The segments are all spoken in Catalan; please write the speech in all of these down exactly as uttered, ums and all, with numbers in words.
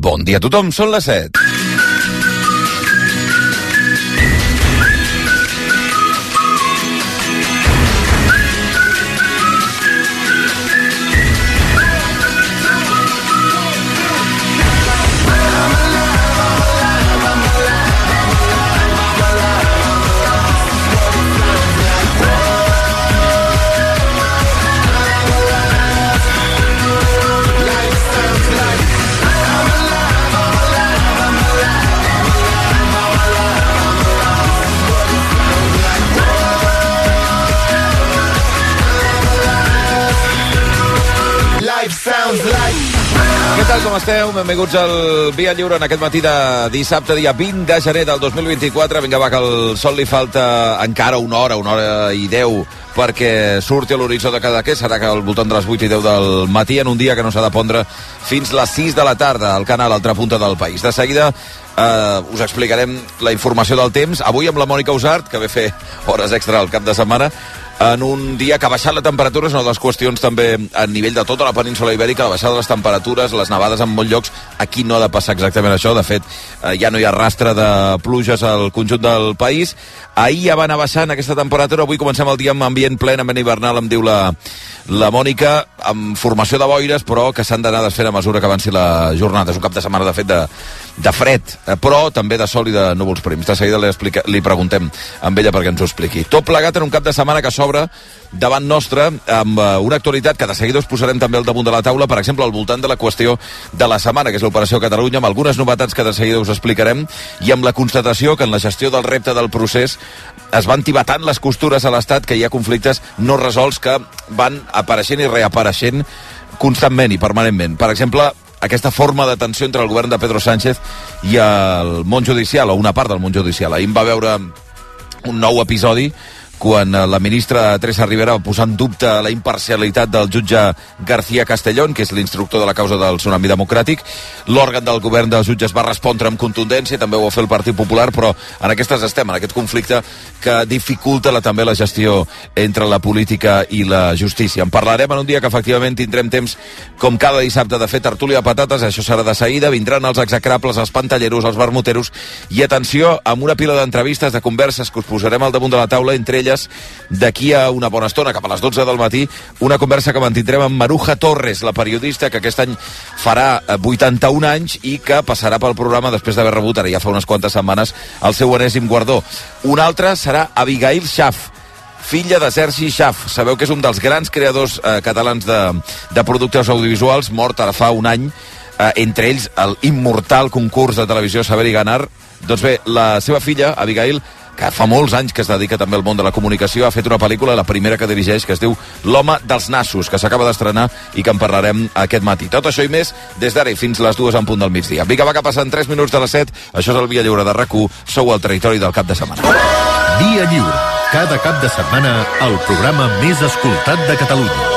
Bon dia a tothom, són les set. Què tal, com esteu? Benvinguts al Via Lliure en aquest matí de dissabte, dia vint de gener del dos mil vint-i-quatre. Vinga, va, que al sol li falta encara una hora, una hora i deu, perquè surti a l'horitzó de cada què. Serà que al voltant de les vuit i deu del matí, en un dia que no s'ha de pondre fins les sis de la tarda al canal Altra Punta del País. De seguida eh, us explicarem la informació del temps. Avui amb la Mònica Usart, que ve fer hores extra al cap de setmana, en un dia que ha baixat la temperatura. És una de les qüestions també a nivell de tota la península ibèrica, la baixada de les temperatures, les nevades en molts llocs. Aquí no ha de passar exactament això. De fet, eh, ja no hi ha rastre de pluges al conjunt del país. Ahir ja va anar baixant aquesta temperatura. Avui comencem el dia amb ambient plenament hivernal, em diu la, la Mònica, amb formació de boires, però que s'han d'anar desfent a mesura que avanci la jornada. És un cap de setmana, de fet, de, de fred, eh, però també de sol i de núvols prims. De seguida li, explica, li preguntem amb ella perquè ens ho expliqui. Tot plegat en un cap de setmana que s'obre davant nostre, amb uh, una actualitat que de seguida us posarem també al damunt de la taula, per exemple, al voltant de la qüestió de la setmana, que és l'Operació Catalunya, amb algunes novetats que de seguida us explicarem, i amb la constatació que en la gestió del repte del procés es van tibar tant les costures a l'Estat que hi ha conflictes no resolts que van apareixent i reapareixent constantment i permanentment. Per exemple, aquesta forma de tensió entre el govern de Pedro Sánchez i el món judicial, o una part del món judicial. Ahir en va veure un nou episodi quan la ministra Teresa Rivera va posar en dubte la imparcialitat del jutge García Castellón, que és l'instructor de la causa del Tsunami Democràtic. L'òrgan del govern dels jutges va respondre amb contundència, també ho va fer el Partit Popular, però en aquestes estem, en aquest conflicte que dificulta la, també la gestió entre la política i la justícia. En parlarem en un dia que efectivament tindrem temps, com cada dissabte, de fer tertúlia de patates. Això serà de seguida, vindran els execrables, els pantalleros, els vermuteros, i atenció, amb una pila d'entrevistes, de converses que us posarem al damunt de la taula, entre elles d'aquí a una bona estona, cap a les dotze del matí, una conversa que mantindrem amb Maruja Torres, la periodista que aquest any farà vuitanta-un anys i que passarà pel programa després d'haver rebut, ara ja fa unes quantes setmanes, el seu enèsim guardó. Un altre serà Abigail Schaff, filla de Sergi Schaff. Sabeu que és un dels grans creadors eh, catalans de, de productes audiovisuals, mort ara fa un any, eh, entre ells el immortal concurs de televisió Saber i Ganar. Doncs bé, la seva filla, Abigail, que fa molts anys que es dedica també al món de la comunicació, ha fet una pel·lícula, la primera que dirigeix, que es diu L'home dels nassos, que s'acaba d'estrenar i que en parlarem aquest matí. Tot això i més des d'ara i fins les dues en punt del migdia. Vinga, va, que passen tres minuts de les set. Això és el Via Lliure de RAC u. Sou al territori del cap de setmana. Via Lliure. Cada cap de setmana el programa més escoltat de Catalunya.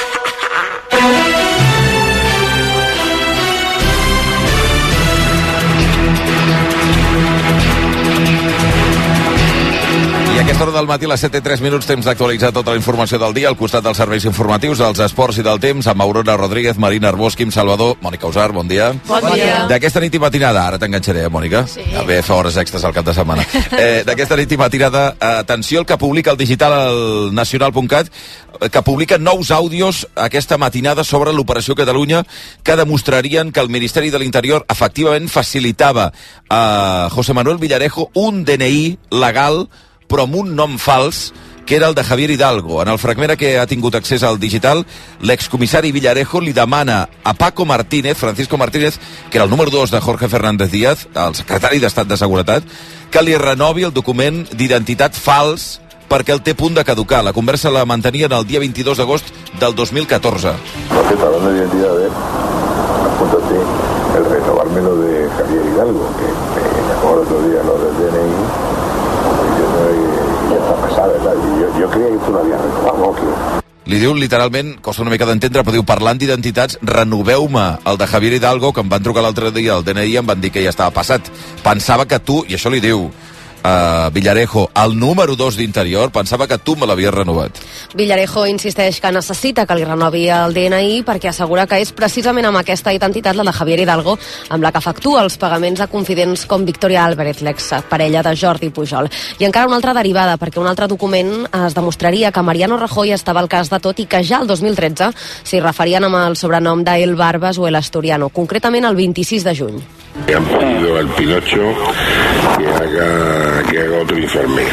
A aquesta hora del matí, a les set i tres minuts, temps d'actualitzar tota la informació del dia al costat dels serveis informatius, dels esports i del temps, amb Aurora Rodríguez, Marina Arbós, Quim Salvador, Mònica Usart, bon dia. Bon dia. D'aquesta nit i matinada, ara t'enganxaré, eh, Mònica? Sí. Ja ve, fa hores extres al cap de setmana. Eh, D'aquesta nit i matinada, atenció al que publica el digital al nacional punt cat, que publica nous àudios aquesta matinada sobre l'Operació Catalunya que demostrarien que el Ministeri de l'Interior efectivament facilitava a José Manuel Villarejo un D N I legal però amb un nom fals, que era el de Javier Hidalgo. En el fragment a què ha tingut accés al digital, l'excomissari Villarejo li demana a Paco Martínez, Francisco Martínez, que era el número dos de Jorge Fernández Díaz, el secretari d'Estat de Seguretat, que li renovi el document d'identitat fals perquè el té a punt de caducar. La conversa la mantenien el dia vint-i-dos d'agost del dos mil catorze. Entonces, hablando de identidad, a ver, apúntate el renovármelo de Javier Hidalgo, que me acabo el otro día lo del D N I, y yo no, ya está pasada, ¿verdad? Y yo, yo creía que tú lo habías renovado, que... Li diu, literalment, costa una mica d'entendre, però diu, parlant d'identitats, renoveu-me el de Javier Hidalgo, que em van trucar l'altre dia al D N I i em van dir que ja estava passat. Pensava que tu, i això li diu, Uh, Villarejo, el número dos d'Interior, pensava que tu me l'havies renovat. Villarejo insisteix que necessita que li renovi el D N I perquè assegura que és precisament amb aquesta identitat, la de Javier Hidalgo, amb la que efectua els pagaments a confidents com Victoria Álvarez, l'exparella de Jordi Pujol. I encara una altra derivada, perquè un altre document es demostraria que Mariano Rajoy estava al cas de tot i que ja el dos mil tretze s'hi referien amb el sobrenom d'El Barbas o El Asturiano, concretament el vint-i-sis de juny. Le han pedido al Pinocho que haga, que haga otro informe,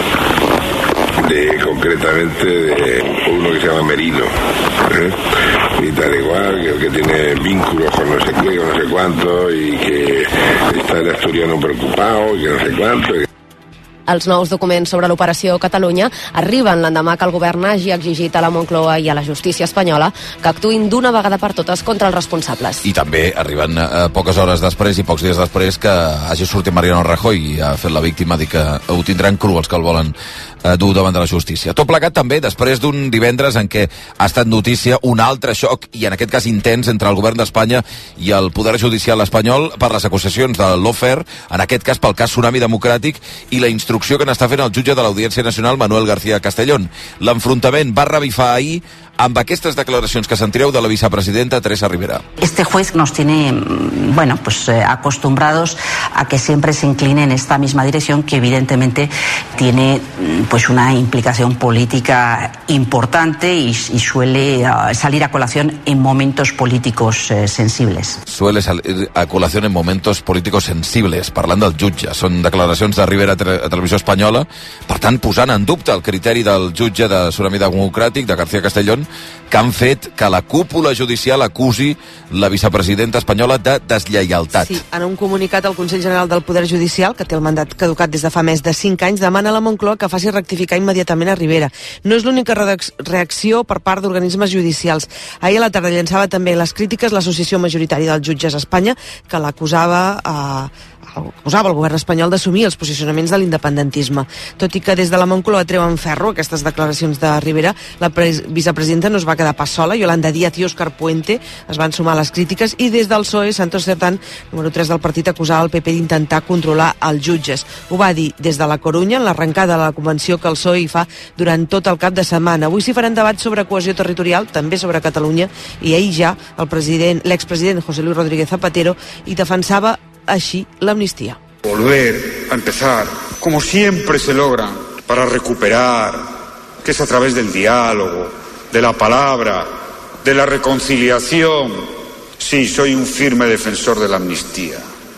de, concretamente de uno que se llama Merino, ¿eh? Y tal igual, que, que tiene vínculos con no sé qué, con no sé cuánto, y que está el asturiano preocupado, y que no sé cuánto. Y... Els nous documents sobre l'operació Catalunya arriben l'endemà que el govern hagi exigit a la Moncloa i a la justícia espanyola que actuïn d'una vegada per totes contra els responsables. I també arriben eh, poques hores després i pocs dies després que hagi sortit Mariano Rajoy i ha fet la víctima dir que ho tindran cru els que el volen eh, dur davant de la justícia. Tot plegat també després d'un divendres en què ha estat notícia un altre xoc, i en aquest cas intens, entre el govern d'Espanya i el poder judicial espanyol per les acusacions de l'Ofer, en aquest cas pel cas Tsunami Democràtic, i la instrucció que n'està fent el jutge de l'Audiència Nacional, Manuel García Castellón. L'enfrontament va revifar ahir amb aquestes declaracions que sentireu de la vicepresidenta Teresa Rivera. Este juez nos tiene, bueno, pues eh, acostumbrados a que siempre se incline en esta misma dirección, que evidentemente tiene pues una implicación política importante y, y suele uh, salir a colación en momentos políticos eh, sensibles. Suele salir a colación en momentos políticos sensibles, parlant del jutge. Són declaracions de Rivera a Televisió Espanyola, per tant posant en dubte el criteri del jutge de Tsunami Democràtic, de García Castellón, que han fet que la cúpula judicial acusi la vicepresidenta espanyola de deslleialtat. Sí, en un comunicat el Consell General del Poder Judicial, que té el mandat caducat des de fa més de cinc anys, demana a la Moncloa que faci rectificar immediatament a Rivera. No és l'única reacció per part d'organismes judicials. Ahir a la tarda llançava també les crítiques l'associació majoritària dels jutges a Espanya, que l'acusava eh, acusava el govern espanyol d'assumir els posicionaments de l'independentisme. Tot i que des de la Moncloa treuen ferro aquestes declaracions de Rivera, la vicepresidenta no es va quedar pas sola. Yolanda Díaz i Òscar Puente es van sumar a les crítiques, i des del P S O E, Santos Cerdán, número tres del partit, acusava el P P d'intentar controlar els jutges. Ho va dir des de la Corunya en l'arrencada de la convenció que el P S O E hi fa durant tot el cap de setmana. Avui s'hi faran debats sobre cohesió territorial, també sobre Catalunya, i ahir ja el president, l'expresident José Luis Rodríguez Zapatero hi defensava així l'amnistia. Volver a empezar, como siempre se logra, para recuperar, que es a través del diálogo, de la palabra, de la reconciliación. Sí, soy un firme defensor de la amnistía.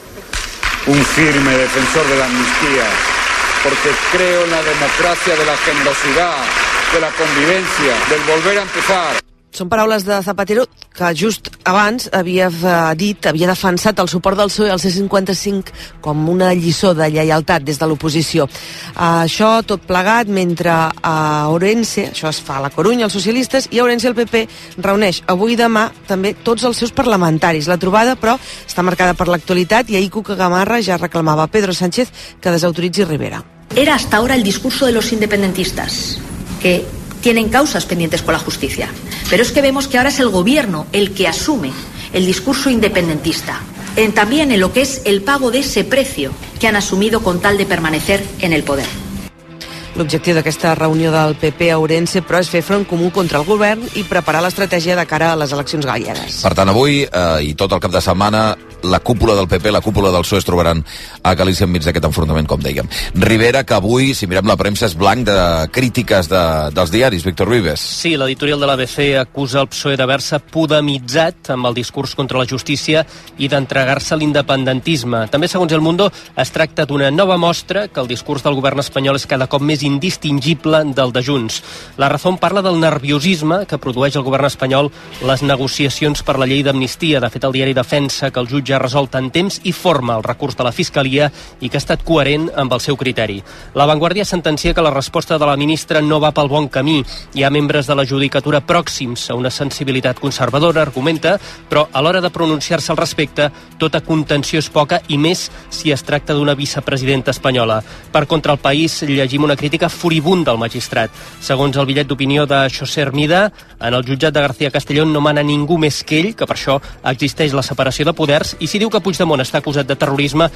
Un firme defensor de la amnistía, porque creo en la democracia, de la generosidad, de la convivencia, del volver a empezar. Són paraules de Zapatero, que just abans havia dit, havia defensat el suport del P S O E al C cinquanta-cinc com una lliçó de lleialtat des de l'oposició. Això tot plegat mentre a Ourense, això es fa a la Corunya, els socialistes, i a Ourense el P P reuneix avui i demà també tots els seus parlamentaris. La trobada, però, està marcada per l'actualitat, i ahir Cuca Gamarra ja reclamava a Pedro Sánchez que desautoritzi Rivera. Era hasta ahora el discurso de los independentistas, que tienen causas pendientes con la justicia. Pero es que vemos que ahora es el gobierno el que asume el discurso independentista, en, también en lo que es el pago de ese precio que han asumido con tal de permanecer en el poder. L'objectiu d'aquesta reunió del P P a Ourense, però, és fer front comú contra el govern i preparar l'estratègia de cara a les eleccions gallegues. Per tant, avui eh, i tot el cap de setmana, la cúpula del P P, la cúpula del P S O E es trobaran a Galícia enmig d'aquest enfrontament, com dèiem. Rivera, que avui, si mirem la premsa, és blanc de crítiques de, dels diaris. Víctor Vives. Sí, l'editorial de l'A B C acusa el P S O E d'haver-se podemitzat amb el discurs contra la justícia i d'entregar-se a l'independentisme. També, segons El Mundo, es tracta d'una nova mostra que el discurs del govern espanyol és cada cop més indistingible del de Junts. La Razón parla del nerviosisme que produeix el govern espanyol les negociacions per la llei d'amnistia. De fet, el diari defensa que el jutge ha resolt en temps i forma el recurs de la Fiscalia i que ha estat coherent amb el seu criteri. La Vanguardia sentencia que la resposta de la ministra no va pel bon camí. Hi ha membres de la judicatura pròxims a una sensibilitat conservadora, argumenta, però a l'hora de pronunciar-se al respecte, tota contenció és poca, i més si es tracta d'una vicepresidenta espanyola. Per contra, el País llegim una crítica furibunda al magistrat. Segons el bitllet d'opinió de José Hermida, en el jutjat de García Castellón no mana ningú més que ell, que per això existeix la separació de poders, i si diu que Puigdemont està acusat de terrorisme, tot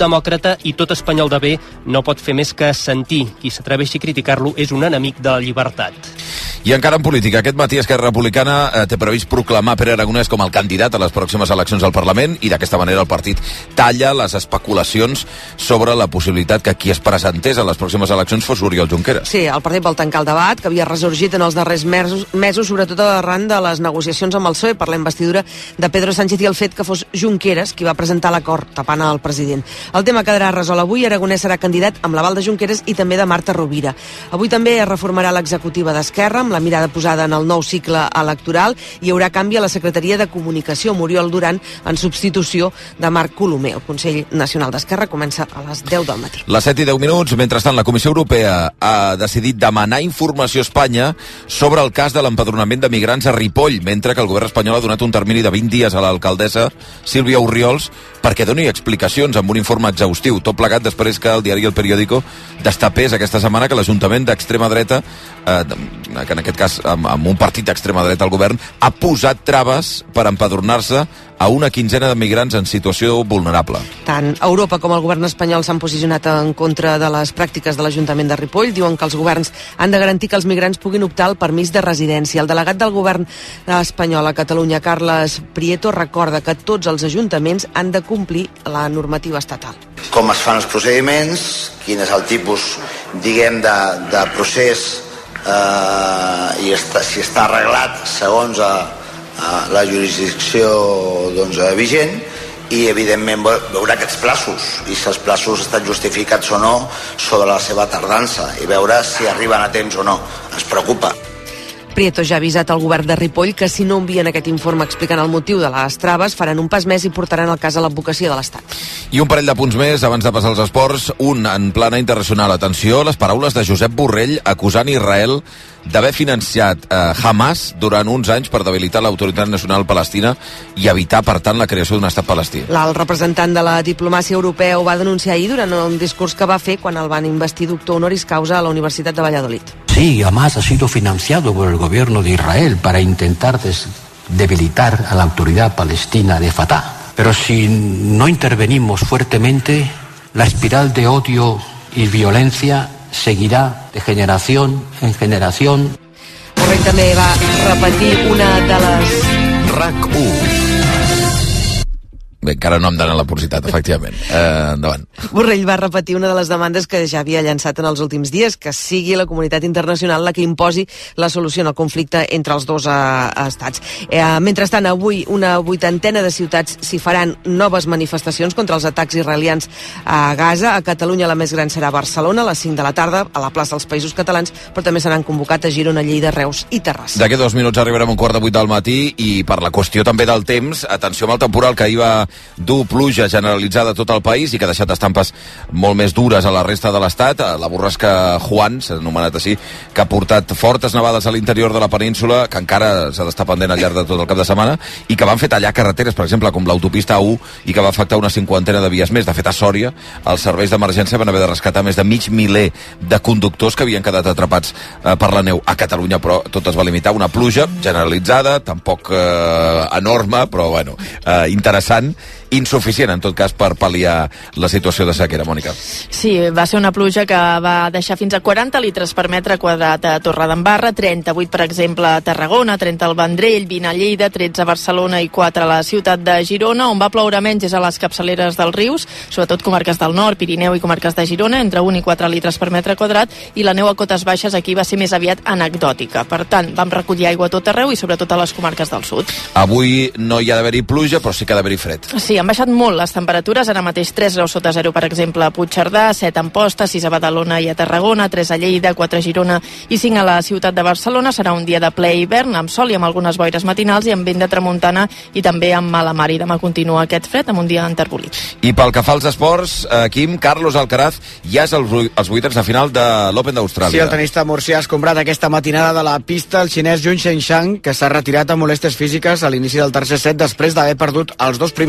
demòcrata i tot espanyol de bé no pot fer més que sentir. Qui s'atreveixi a criticar-lo és un enemic de la llibertat. I encara en política, aquest matí Esquerra Republicana eh, té previst proclamar Pere Aragonès com el candidat a les pròximes eleccions al Parlament i d'aquesta manera el partit talla les especulacions sobre la possibilitat que qui es presentés a les pròximes eleccions fos Oriol Junqueras. Sí, el partit vol tancar el debat, que havia ressorgit en els darrers mesos, mesos sobretot arran de les negociacions amb el P S O E per la investidura de Pedro Sánchez i el fet que fos Junqueras qui va presentar l'acord tapant el president. El tema quedarà resolt avui. Aragonès serà candidat amb l'aval de Junqueras i també de Marta Rovira. Avui també es reformarà l'executiva d'Esquerra, amb la mirada posada en el nou cicle electoral. Hi haurà canvi a la Secretaria de Comunicació, amb Oriol Duran en substitució de Marc Colomer. El Consell Nacional d'Esquerra comença a les deu del matí. Les set i deu minuts. Mentrestant, la Comissió Europea ha decidit demanar informació a Espanya sobre el cas de l'empadronament de migrants a Ripoll, mentre que el govern espanyol ha donat un termini de vint dies a l'alcaldessa Sílvia Orriols perquè doni explicacions amb un informe exhaustiu. Tot plegat després que el diari El Periódico destapés aquesta setmana que l'Ajuntament d'extrema dreta, eh, que en aquest cas amb, amb un partit d'extrema dreta al govern, ha posat traves per empadronar-se a una quinzena de migrants en situació vulnerable. Tant Europa com el govern espanyol s'han posicionat en contra de les pràctiques de l'Ajuntament de Ripoll. Diuen que els governs han de garantir que els migrants puguin optar al permís de residència. El delegat del govern espanyol a Catalunya, Carles Prieto, recorda que tots els ajuntaments han de complir la normativa estatal. Com es fan els procediments, quin és el tipus, diguem, de, de procés eh, i està, si està arreglat segons a, a la jurisdicció doncs, vigent, i evidentment veure aquests plaços i si els plaços estan justificats o no sobre la seva tardança i veure si arriben a temps o no. Ens preocupa. Prieto ja ha avisat al govern de Ripoll que si no envien aquest informe explicant el motiu de les traves faran un pas més i portaran el cas a l'advocacia de l'Estat. I un parell de punts més abans de passar als esports. Un en plana internacional. Atenció, les paraules de Josep Borrell acusant Israel d'haver financiat eh, Hamas durant uns anys per debilitar l'autoritat nacional palestina i evitar, per tant, la creació d'un estat palestí. El representant de la diplomàcia europea ho va denunciar ahir durant un discurs que va fer quan el van investir doctor honoris causa a la Universitat de Valladolid. Sí, Hamas ha sido financiado por el gobierno de Israel para intentar des- debilitar a la autoridad palestina de Fatah. Pero si no intervenimos fuertemente, la espiral de odio y violencia seguirá de generación en generación. Borrell també va repetir una de les... RAC u. Bé, encara no hem d'anar a la publicitat, efectivament. Eh, endavant. Borrell va repetir una de les demandes que ja havia llançat en els últims dies, que sigui la comunitat internacional la que imposi la solució al conflicte entre els dos eh, estats. Eh, mentrestant, avui una vuitantena de ciutats s'hi faran noves manifestacions contra els atacs israelians a Gaza. A Catalunya la més gran serà a Barcelona, a les cinc de la tarda, a la plaça dels Països Catalans, però també s'han convocat a Girona, Lleida, Reus i Terrassa. D'aquí dos minuts arribarem a un quart de vuit del matí i per la qüestió també del temps, atenció amb el temporal que ahir va dur pluja generalitzada a tot el país i que ha deixat estampes molt més dures a la resta de l'estat. La borrasca Juan, s'ha anomenat així, que ha portat fortes nevades a l'interior de la península, que encara s'ha d'estar pendent al llarg de tot el cap de setmana, i que van fer tallar carreteres, per exemple, com l'autopista A u, i que va afectar una cinquantena de vies més. De fet, a Sòria, els serveis d'emergència van haver de rescatar més de mig miler de conductors que havien quedat atrapats eh, per la neu. A Catalunya, però, tot es va limitar a una pluja generalitzada, tampoc eh, enorme, però, bueno, eh, interessant, insuficient, en tot cas, per pal·liar la situació de sequera, Mònica. Sí, va ser una pluja que va deixar fins a quaranta litres per metre quadrat a Torredembarra, trenta-vuit, per exemple, a Tarragona, trenta al Vendrell, vint a Lleida, tretze a Barcelona i quatre a la ciutat de Girona. On va ploure menys és a les capçaleres dels rius, sobretot comarques del nord, Pirineu i comarques de Girona, entre un i quatre litres per metre quadrat, i la neu a cotes baixes aquí va ser més aviat anecdòtica. Per tant, vam recollir aigua a tot arreu i sobretot a les comarques del sud. Avui no hi ha d'haver-hi pluja, però sí que ha d'haver-hi fred. Sí, han baixat molt les temperatures, ara mateix tres graus sota zero, per exemple, a Puigcerdà, set a Amposta, sis a Badalona i a Tarragona, tres a Lleida, quatre a Girona i cinc a la ciutat de Barcelona. Serà un dia de ple hivern, amb sol i amb algunes boires matinals i amb vent de tramuntana i també amb mala mar. I demà continua aquest fred amb un dia enterbolit. I pel que fa als esports, eh, Quim, Carlos Alcaraz ja és als als vuitens de final de l'Open d'Austràlia. Sí, el tenista murcià ha escombrat aquesta matinada de la pista el xinès Jun Shengshang, que s'ha retirat amb molèsties físiques a l'inici del tercer set després d'haver perdut els dos primers per un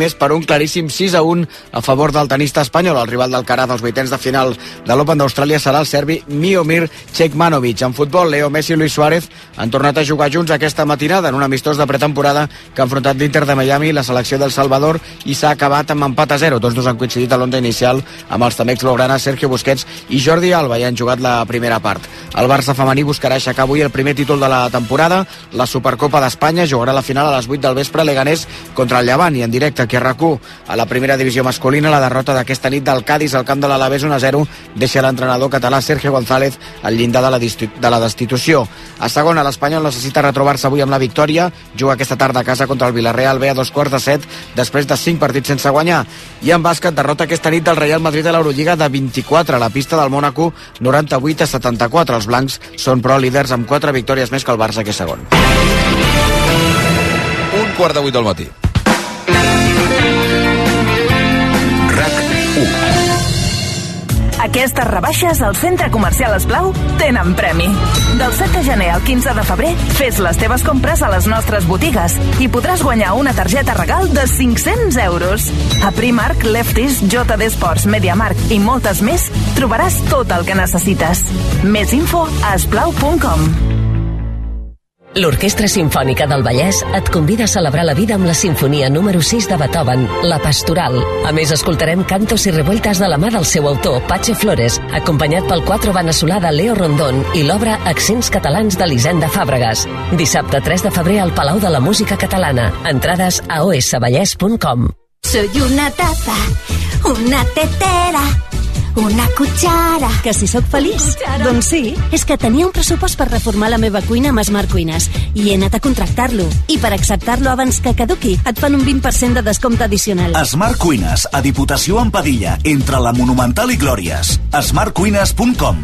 un claríssim sis a un a favor del tenista espanyol. El rival d'Alcaraz als vuitens de final de l'Open d'Austràlia serà el serbi Miomir Cekmanovic. En futbol, Leo Messi i Luis Suárez han tornat a jugar junts aquesta matinada en un amistós de pretemporada que ha enfrontat l'Inter de Miami i la selecció del Salvador i s'ha acabat amb empat a zero. Tots dos han coincidit a l'onda inicial amb els tamecs blaugrana Sergio Busquets i Jordi Alba i han jugat la primera part. El Barça femení buscarà aixecar avui el primer títol de la temporada. La Supercopa d'Espanya jugarà la final a les vuit del vespre a Leganés contra el Llevant i en directe aquí a RAC u. A la primera divisió masculina, la derrota d'aquesta nit del Cádiz al camp de l'Alavés un a zero deixa l'entrenador català Sergio González al llindar de la, de la destitució. A segona, l'Espanyol necessita retrobar-se avui amb la victòria. Juga aquesta tarda a casa contra el Villarreal B a dos quarts de set després de cinc partits sense guanyar. I en bàsquet, derrota aquesta nit del Real Madrid a l'Eurolliga de vint-i-quatre a la pista del Mònaco, noranta-vuit a setanta-quatre. Els blancs són però líders amb quatre victòries més que el Barça, que és segon. Un quart de vuit del matí. Aquestes rebaixes al Centre Comercial Esblau tenen premi. Del set de gener al quinze de febrer, fes les teves compres a les nostres botigues i podràs guanyar una targeta regal de cinc-cents euros. A Primark, Lefties, J D Sports, MediaMarkt i moltes més trobaràs tot el que necessites. Més info a esblau punt com. L'Orquestra Simfònica del Vallès et convida a celebrar la vida amb la sinfonia número sis de Beethoven, La Pastoral. A més, escoltarem cantos i revueltas de la mà del seu autor, Pache Flores, acompanyat pel quatro veneçolà de Leo Rondón i l'obra Accents catalans d'Elisenda Fàbregas. Dissabte tres de febrer al Palau de la Música Catalana. Entrades a o esse vallès punt com. Soy una taza, una tetera, una cuchara. Que si sóc feliç? Cuchara. Doncs sí. És que tenia un pressupost per reformar la meva cuina amb Smart Cuines i he anat a contractar-lo. I per acceptar-lo abans que caduqui, et fan un vint per cent de descompte addicional. Smart Cuines, a Diputació en Padilla, entre la Monumental i Glòries. smart cuines punt com.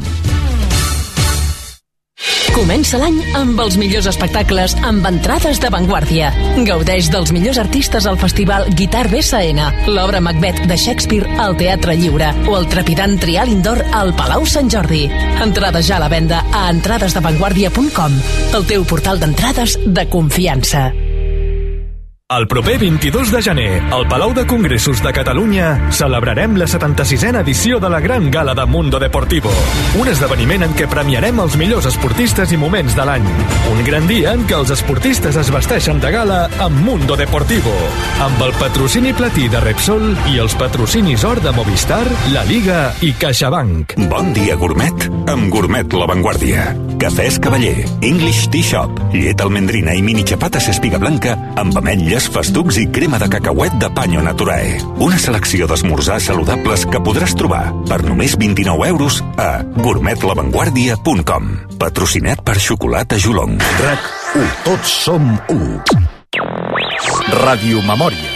Comença l'any amb els millors espectacles amb entrades d'avantguàrdia. Gaudeix dels millors artistes al festival Guitar B S N, l'obra Macbeth de Shakespeare al Teatre Lliure o el trepidant Trial Indoor al Palau Sant Jordi. Entrades ja a la venda a entrades d'avantguàrdia punt com, el teu portal d'entrades de confiança. El proper vint-i-dos de gener, al Palau de Congressos de Catalunya, celebrarem la setanta-sisena edició de la Gran Gala de Mundo Deportivo. Un esdeveniment en què premiarem els millors esportistes i moments de l'any. Un gran dia en què els esportistes es vesteixen de gala amb Mundo Deportivo, amb el patrocini platí de Repsol i els patrocinis or de Movistar, La Liga i CaixaBank. Bon dia, gourmet, amb Gourmet La Vanguardia. Cafès Cavaller, English Tea Shop, llet almendrina i mini xapates espiga blanca amb ametlles, festucs i crema de cacauet de Panyo Naturae. Una selecció d'esmorzars saludables que podràs trobar per només vint-i-nou euros a gourmet la vanguardia punt com. Patrocinat per Xocolata Jolong. RAC u. Tots som u. Radiomemòria.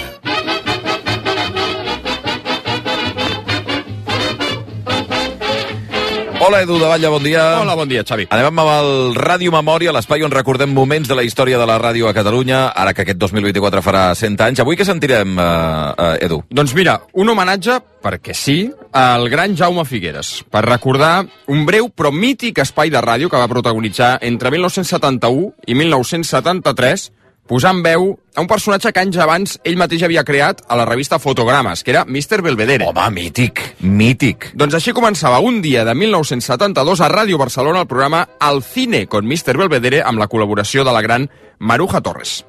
Hola, Edu de Batlle, bon dia. Hola, bon dia, Xavi. Anem amb el Ràdio Memòria, l'espai on recordem moments de la història de la ràdio a Catalunya, ara que aquest dos mil vint-i-quatre farà cent anys. Avui què sentirem, uh, Edu? Doncs mira, un homenatge, perquè sí, al gran Jaume Figueres, per recordar un breu però mític espai de ràdio que va protagonitzar entre mil nou-cents setanta-u i mil nou-cents setanta-tres, posant veu a un personatge que anys abans ell mateix havia creat a la revista Fotogrames, que era míster Belvedere. Home, mític, mític. Doncs així començava un dia de mil nou-cents setanta-dos a Ràdio Barcelona el programa Al Cine con míster Belvedere amb la col·laboració de la gran Maruja Torres.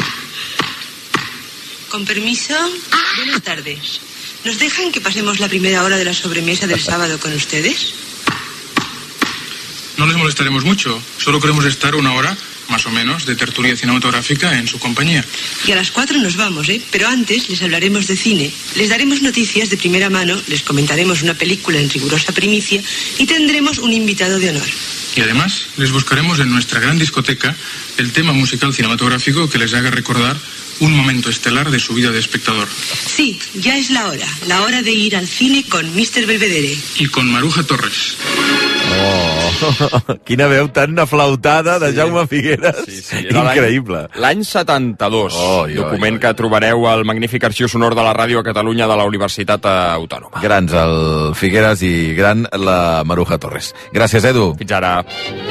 Con permiso, buenas tardes. ¿Nos dejan que pasemos la primera hora de la sobremesa del sábado con ustedes? No les molestaremos mucho, solo queremos estar una hora más o menos, de tertulia cinematográfica en su compañía. Y a las cuatro nos vamos, ¿eh? Pero antes les hablaremos de cine, les daremos noticias de primera mano, les comentaremos una película en rigurosa primicia y tendremos un invitado de honor. Y además les buscaremos en nuestra gran discoteca el tema musical cinematográfico que les haga recordar un momento estelar de su vida de espectador. Sí, ya es la hora, la hora de ir al cine con míster Belvedere. Y con Maruja Torres. Oh, quina veu tan aflautada de sí. Jaume Figueres. Sí, sí, increïble. L'any setanta-dos, oh, document oi, oi. que trobareu al magnífic arxiu sonor de la ràdio a Catalunya de la Universitat Autònoma. Grans el Figueres i gran la Maruja Torres. Gràcies, Edu. Fins ara.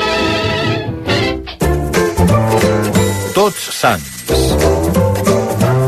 Tots Sants.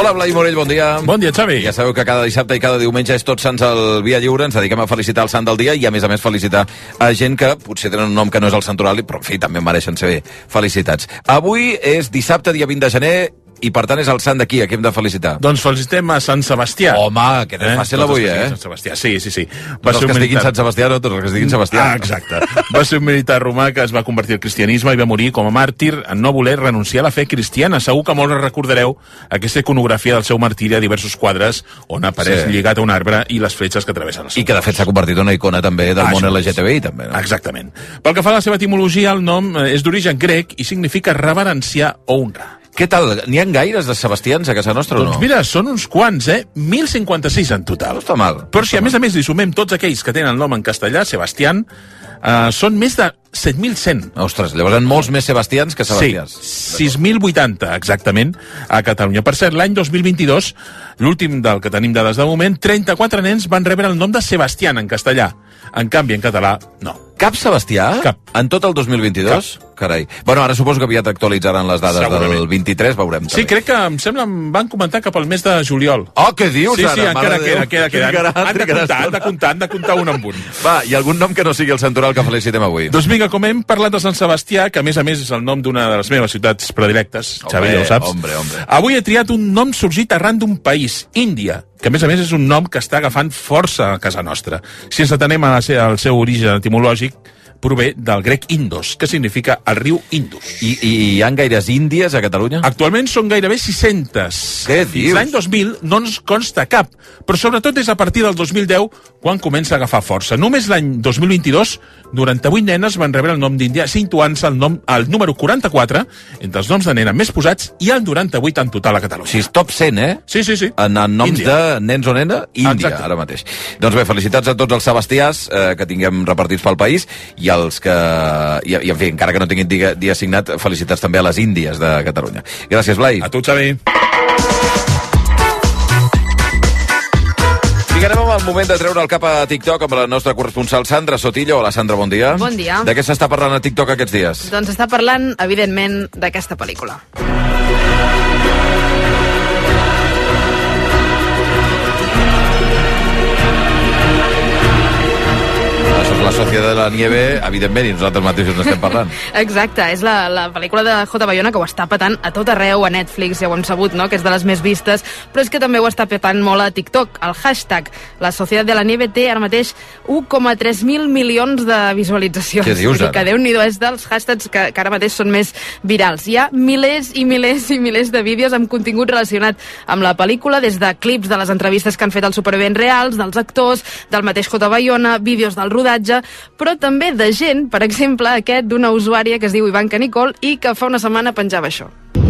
Hola, Blai Morell, bon dia. Bon dia, Xavi. Ja sabeu que cada dissabte i cada diumenge és Tots Sants al Via Lliure. Ens dediquem a felicitar el sant del dia i, a més a més, felicitar a gent que potser tenen un nom que no és el santoral, però, en fi, també mereixen ser felicitats. Avui és dissabte, dia vint de gener, i per tant és el sant d'aquí, a qui hem de felicitar. Doncs felicitem a Sant Sebastià. Home, que no és fàcil avui, eh? Sant Sebastià, sí, sí, sí. Tots els que es diguin Sant Sebastià, no, tots els que es diguin Sebastià. Ah, exacte. Va ser un militar romà que es va convertir al cristianisme i va morir com a màrtir en no voler renunciar a la fe cristiana. Segur que molts recordareu aquesta iconografia del seu martiri a diversos quadres on apareix sí. lligat a un arbre i les fletxes que travessen el seu. I que de fet s'ha convertit en una icona també del ah, món L G T B I, també. No? Exactament. Pel que fa a la seva etimologia, el nom és d'origen grec i significa reverenciar o honrar. Què tal? N'hi ha gaires de Sebastians a casa nostra o no? Doncs mira, són uns quants, eh? mil cinquanta-sis en total. No està mal. Però si a més a més li sumem tots aquells que tenen el nom en castellà, Sebastián, eh, són més de set mil cent. Ostres, llavors hi ha molts més Sebastians que Sebastians. Sí, sis mil vuitanta exactament a Catalunya. Per cert, l'any dos mil vint-i-dos, l'últim del que tenim dades de moment, trenta-quatre nens van rebre el nom de Sebastián en castellà. En canvi, en català, no. Cap Sebastià? Cap. En tot el dos mil vint-i-dos? Cap. Carai. Bueno, ara suposo que aviat actualitzaran les dades del vint-i-tres, veurem. Sí, també. Crec que, em sembla, em van comentar cap al mes de juliol. Oh, què dius, sí, ara? Sí, encara queda, queda, queda. Trigarà, han de comptar, han de comptar, han de comptar un amb un. Va, i algun nom que no sigui el santoral que felicitem avui? Doncs vinga, com hem parlat de Sant Sebastià, que a més a més és el nom d'una de les meves ciutats predilectes, Xavi, ja ho saps. Hombre, hombre. Avui he triat un nom sorgit arran d'un país, Índia, que a més a més és un nom que està agafant força a casa nostra. Si ens atenem al seu origen etimològic, prové del grec Indos, que significa el riu Indus. I, i hi ha gaires índies a Catalunya? Actualment són gairebé sis-centes. Què dius? Fins l'any dos mil no ens consta cap, però sobretot és a partir del dos mil deu quan comença a agafar força. Només l'any dos mil vint-i-dos, noranta-vuit nenes van rebre el nom d'Índia, situant-se al, nom, al número quaranta-quatre entre els noms de nena més posats i el noranta-vuit en total a Catalunya. O sigui, top cent, eh? Sí, sí, sí. En, en noms Índia. De nens o nena, Índia, exacte. Ara mateix. Doncs bé, felicitats a tots els Sebastiàs eh, que tinguem repartits pel país i els que, i, i en fi, encara que no tinguin dia, dia assignat, felicitats també a les Índies de Catalunya. Gràcies, Blai. A tu, Xavi. Ficarem amb el moment de treure el cap a TikTok amb la nostra corresponsal Sandra Sotillo. Hola, Sandra, bon dia. Bon dia. De què s'està parlant a TikTok aquests dies? Doncs està parlant, evidentment, d'aquesta pel·lícula. La Sociedad de la Nieve, evidentment, i nosaltres mateixos n'estem parlant. Exacte, és la, la pel·lícula de J. Bayona que ho està petant a tot arreu, a Netflix, ja ho hem sabut, no?, que és de les més vistes, però és que també ho està petant molt a TikTok. El hashtag La Sociedad de la Nieve té ara mateix un coma tres mil milions de visualitzacions. Què dius, ara? Que Déu-n'hi-do, és dels hashtags que, que ara mateix són més virals. Hi ha milers i milers i milers de vídeos amb contingut relacionat amb la pel·lícula, des de clips de les entrevistes que han fet els supervivents reals, dels actors, del mateix J. Bayona, vídeos del rodatge, però també de gent, per exemple, aquest d'una usuària que es diu Ivanka Nicole i que fa una setmana penjava això.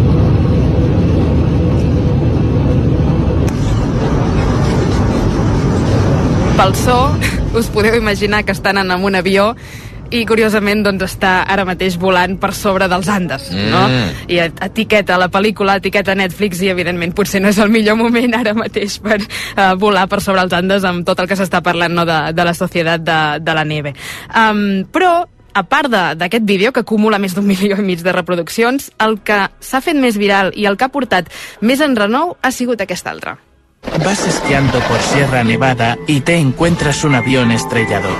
Pel so, us podeu imaginar que estan en un avió i, curiosament, doncs, està ara mateix volant per sobre dels Andes, no? Mm. I etiqueta la pel·lícula, etiqueta Netflix, i, evidentment, potser no és el millor moment ara mateix per uh, volar per sobre els Andes amb tot el que s'està parlant, no?, de, de la Societat de, de la Nieve. Um, però, a part d'aquest vídeo, que acumula més d'un milió i mig de reproduccions, el que s'ha fet més viral i el que ha portat més enrenou ha sigut aquest altre. Vas esquiando por Sierra Nevada y te encuentras un avión estrellado.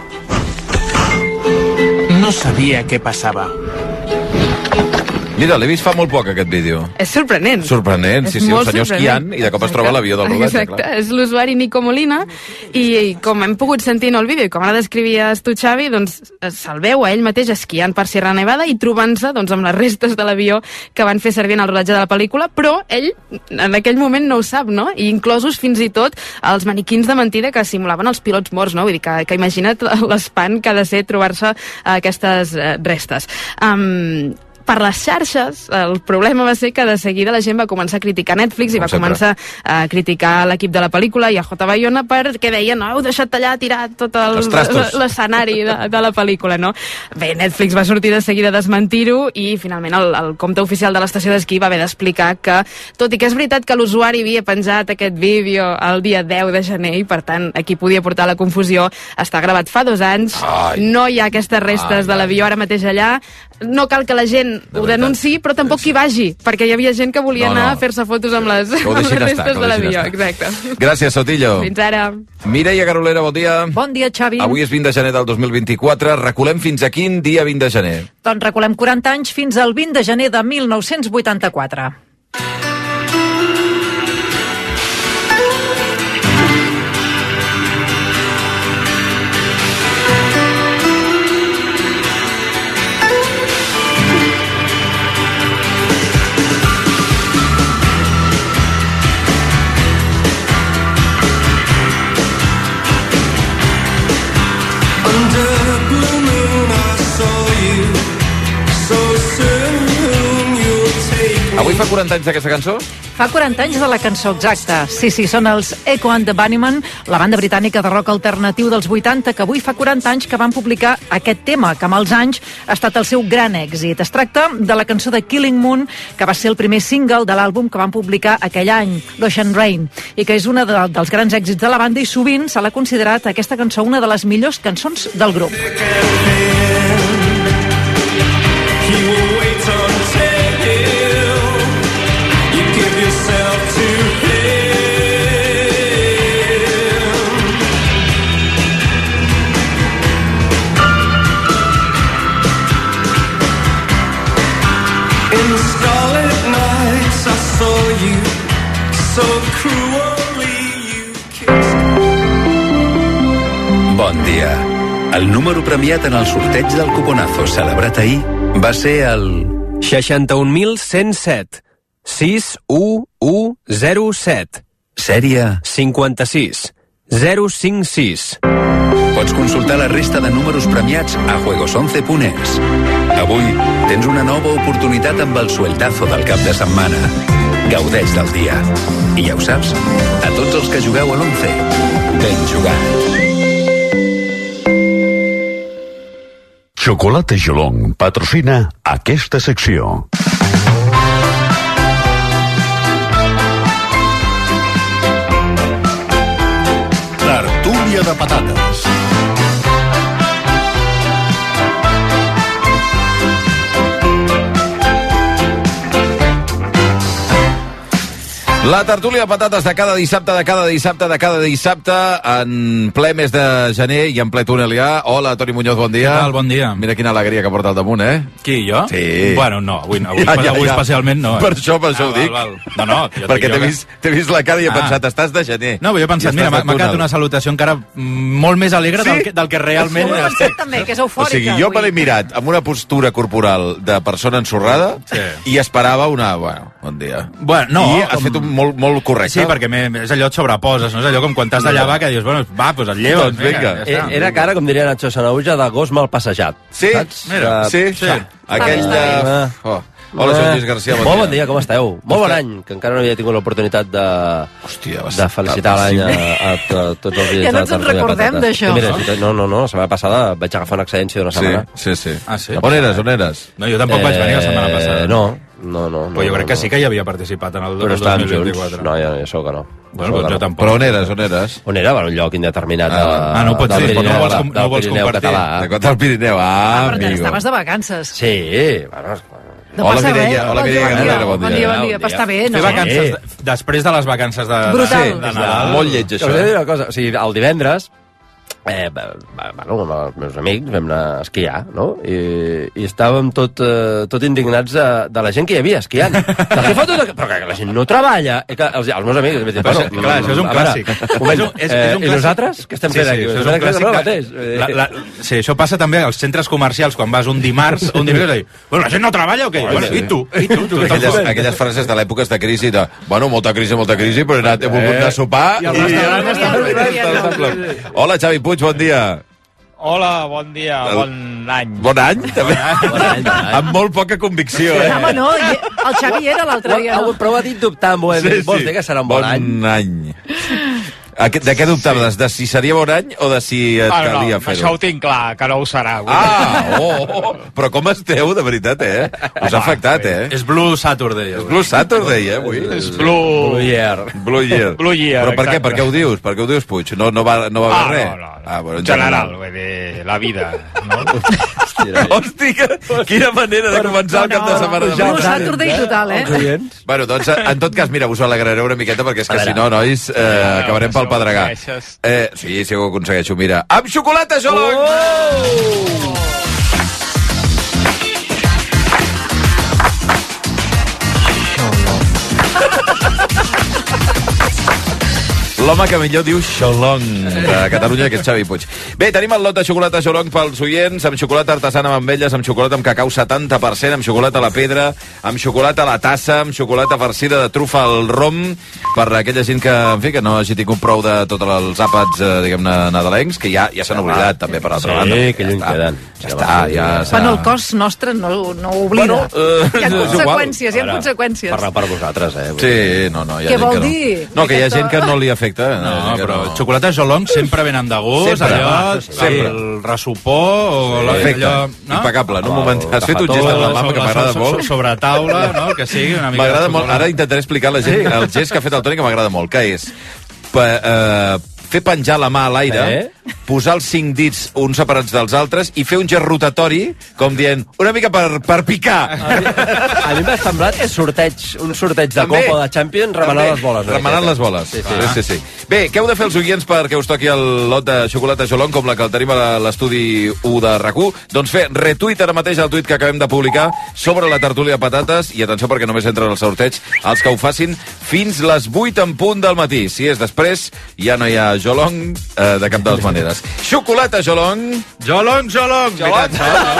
No sabia què passava. Mira, l'he vist fa molt poc, aquest vídeo. És sorprenent. Sorprenent, sí, és sí, un senyor sorprenent. esquiant i de cop es troba l'avió del rodatge. Exacte, clar. És l'usuari Nico Molina i, i com hem pogut sentir en el vídeo i com ara descrivies tu, Xavi, doncs se'l veu a ell mateix esquiant per Sierra Nevada i trobant-se, doncs, amb les restes de l'avió que van fer servir en el rodatge de la pel·lícula, però ell en aquell moment no ho sap, no? I inclosos fins i tot els maniquins de mentida que simulaven els pilots morts, no? Vull dir que, que imagina't l'espant que ha de ser trobar-se aquestes restes. Um, per les xarxes, el problema va ser que de seguida la gent va començar a criticar Netflix i va començar a criticar l'equip de la pel·lícula i a J. Bayona perquè deien, no, heu deixat allà tirat tot l'escenari de, de la pel·lícula, no? Bé, Netflix va sortir de seguida a desmentir-ho i finalment el, el compte oficial de l'estació d'esquí va haver d'explicar que, tot i que és veritat que l'usuari havia penjat aquest vídeo el dia deu de gener i per tant aquí podia portar la confusió, està gravat fa dos anys, ai, no hi ha aquestes restes ai, de l'avió ara mateix allà, no cal que la gent ho denunciï, però tampoc qui vagi, perquè hi havia gent que volia No, anar no. a fer-se fotos amb les, Que ho amb les deixin estar, restes que ho de deixin l'avió. estar. Exacte. Gràcies, Sotillo. Fins ara. Mireia Garolera, bon dia. Bon dia, Xavi. Avui és vint de gener del dos mil vint-i-quatre. Reculem fins a quin dia vint de gener? Doncs reculem quaranta anys fins al vint de gener de mil nou-cents vuitanta-quatre. Avui fa quaranta anys d'aquesta cançó? Fa quaranta anys de la cançó, exacte. Sí, sí, són els Echo and the Bunnymen, la banda britànica de rock alternatiu dels vuitanta, que avui fa quaranta anys que van publicar aquest tema, que amb els anys ha estat el seu gran èxit. Es tracta de la cançó de Killing Moon, que va ser el primer single de l'àlbum que van publicar aquell any, l'Ocean Rain, i que és una de, dels grans èxits de la banda, i sovint se l'ha considerat aquesta cançó una de les millors cançons del grup. Bon dia. El número premiat en el sorteig del cuponazo celebrat ahir va ser el... seixanta-un mil cent set. sis u u zero set. Sèrie... cinquanta-sis. zero cinc sis. Pots consultar la resta de números premiats a juegos once punt es. Avui tens una nova oportunitat amb el sueldazo del cap de setmana. Gaudeix del dia. I ja ho saps, a tots els que jugueu a l'once, ben jugat. Xocolata Geelong patrocina aquesta secció. Tertúlia de patates. La tertúlia de patates de cada dissabte, de cada dissabte, de cada dissabte, en ple mes de gener i en ple túnel ja. Hola, Toni Muñoz, bon dia. Què tal, bon dia. Mira quina alegria que porta al damunt, eh? Qui, jo? Sí. Bueno, no, avui, avui, Ja, ja, avui ja. especialment no. Eh? Per això, per això ah, ho dic. Val, val. No, no. Ja Perquè dic jo t'he que- vist, t'he vist la cara i he Ah. pensat, estàs de gener. No, jo he pensat, I mira, estàs m'ha de m'ha quedat túnel. una salutació encara mm, molt més alegre Sí? del, que, del que realment Ho he estic. pensat també, que és O eufòrica. sigui, jo me avui. l'he mirat amb una postura corporal de persona ensorrada Sí. i esperava una... Bueno, bon dia. Bueno, no, I has com- fet un molt, molt correcte. Sí, perquè m'he- és allò et sobreposes, no? És allò com quan t'has de llevar que dius, bueno, va, doncs et lleves. Doncs vinga. ja Eh, està. Era cara, com diria Nacho Sanauja, de gos mal passejat. Sí, Saps? Mira, Que- sí, sí. Aquell de... Ah. Oh. Hola, Joan Lluís García, bon Molt dia. bon dia, com esteu? Molt bon any, que encara no havia tingut l'oportunitat de, Hòstia, va de ser felicitar tard, l'any sí. a, a, a tots els dies Ja no de ens en Tertúlia de recordem, Patates. d'això. Mira, si- no, no, no, la setmana passada vaig agafar una excedència d'una Sí, setmana. sí, sí. Ah, sí? On eres, on eres? No, jo tampoc vaig venir la setmana passada. Eh, no, no, no. Però jo no, crec que no. sí que hi havia participat en el, Però el estàvem dos mil junts. vint-i-quatre. No, ja, ja segur que no. Bueno, Segur doncs que jo no. tampoc. Però on eres, on eres? On era? Bueno, un lloc indeterminat. Ah, ah, no ho pots del dir, però no Pirineu, vols com- del no vols Pirineu compartir. català. De Cota al Pirineu, ah, Ah, per tant, amigo. estaves de vacances. Sí, bueno, No Hola, passa Mireia, res. hola, Mireia bon, Garolera, dia, bon bon dia. dia, bon Bon dia. dia. Està bé, no? Fer vacances, Sí. de, després de les vacances de, de, Brutal. de, de Nadal. Molt lleig, Que això. us he de dir una cosa, o sigui, el divendres, eh, va, va, bueno, amb els meus amics vam anar a esquiar, no? I, i estàvem tot, eh, tot indignats de, de la gent que hi havia esquiant. De què fa tot, però que la gent no treballa. I que els, els meus amics, em diuen, Però, bueno, clar, això és un a veure, clàssic. un moment, És un- és- eh, és un I clàssic. nosaltres? Què estem Sí, fent sí, aquí? això és Us un crec que clàssic no el que- mateix. La, la, sí, això passa també als centres comercials, quan vas un dimarts o un dimecres, i dius, bueno, la gent no treballa o què? Bueno, sí. I tu? I tu? tu Aquelles, tampoc. aquelles frases de l'èpoques de crisi de, bueno, molta crisi, molta crisi, però he, anat, he volgut anar a sopar I el restaurant està i... Hola, Xavi Puig, bon dia. Hola, bon dia, El- bon any. Bon any, també. Amb molt poca convicció, eh? Home, no, i- el Xavi era l'altre dia, no? Però ho ha dit dubtant, vols Sí, vols sí. dir que serà un bon, any? Bon any. De què dubtaves? De si seria bon any o de si et Ah, calia no, fer-ho? això ho tinc clar, que no ho serà. Ah, oh, oh, però com esteu, de veritat, eh? Us ha afectat, eh? És Blue Saturday. És Blue Saturday, eh, avui. És Blue... Blue Year. Blue Year. Blue Year, Però per què? exacte. Per què ho dius? Per què ho dius, Puig? No, no va, no va Ah, haver res? no, no, no. Ah, bueno, En general, vull dir, la vida. No? Hosti, que, quina manera de començar el cap de setmana de Blue Saturday total, eh? Bueno, doncs, en tot cas, mira, us alegraré una miqueta, perquè és que si no, nois, eh, acabarem pel pedregar. Eh, sí, sí, ho aconsegueixo, mira. Amb xocolata, Jolong! Oh! L'home que millor diu xolong de Catalunya, que és Xavi Puig. Bé, tenim el lot de xocolata xolong pels oients, amb xocolata artesana amb ametlles, amb xocolata amb cacau setanta per cent, amb xocolata a la pedra, amb xocolata a la tassa, amb xocolata farcida de trufa al rom, per aquella gent que, en fi, que no hagi tingut prou de tots els àpats, eh, diguem-ne, nadalencs, que ja ja s'han oblidat, també, per altra Sí, banda. que lluny queden. Ja està, ja s'ha... Bueno, el cos nostre no, no ho oblida. Bueno, eh, hi ha és igual. conseqüències, hi ha Ara, conseqüències. Parla per vosaltres, eh? Sí, no, no, hi ha Què gent vol que no. dir? No, que hi ha Aquesta- gent que no li afecta. No, que però no. xocolata Jolong sempre venen de gust, Sempre, allò, va, sí, sempre. el ressupó, o la- Perfecte, allò... impecable. En un moment has fet un gest amb la mà que m'agrada molt. Sobre taula, no?, el que sigui, una mica... M'agrada de molt. xocolata. Ara intentaré explicar a la gent el gest que ha fet el Toni, que m'agrada molt, que és pa, eh, fer penjar la mà a l'aire, Eh? posar els cinc dits uns separats dels altres i fer un gest rotatori, com dient, una mica per, per picar. A mi m'ha semblat que sorteig, un sorteig de També. Copa o de Champions remenant També. les boles. eh? Remenant les boles. Sí, Sí, sí. sí, sí. Bé, què heu de fer els oients perquè us toqui el lot de xocolata Jolong, com la que el tenim a l'estudi u de RAC u? Doncs fer retuit ara mateix el tuit que acabem de publicar sobre la tertúlia de patates, i atenció perquè només entren al sorteig els que ho facin fins les vuit en punt del matí. Si és després, ja no hi ha Jolong eh, de cap de les maneres. Xocolata Jolong. Jolong, Jolong! Jolong.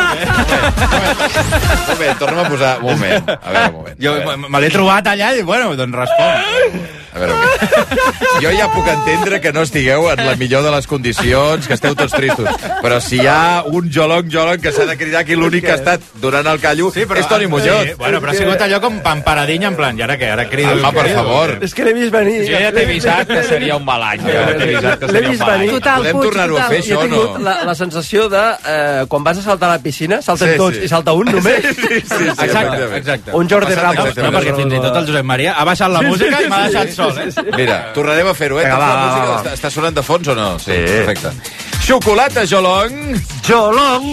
Un moment, tornem a posar... Un moment, a veure, un moment. Jo me me l'he trobat allà i, bueno, doncs responc. A veure, un moment. Jo ja puc entendre que no estigueu en la millor de les condicions, que esteu tots tristos. Però si hi ha un Jolong, Jolong, que s'ha de cridar, aquí l'únic que ha estat donant el callo sí, és Toni Muñoz. Sí, bueno, però ha sigut allò com pamparadiny, en plan, i ara què? Ara crido... Home, per favor. És que l'he vist venir. Jo ja t'he avisat que seria un mal any. Ja t'he avisat que L'he seria un vist mal any. venir. Total, Podem Puig, tornar-ho a total. fer, Jo això, he no? tingut la, la sensació de, eh, quan vas a saltar a la piscina, salten Sí, tots sí. i salta un només. Sí, sí, sí, Exacte, exacte. Un Jordi Ha passat Ramos. exactament No, perquè fins i tot el Josep Maria ha baixat la música i m'ha deixat sol, eh? Mira, tornarem a fer-ho, eh? Vinga, Tens va, la va, música? va. Està, està sonant de fons o no? Sí. Perfecte. Xocolata Jolong. Jolong!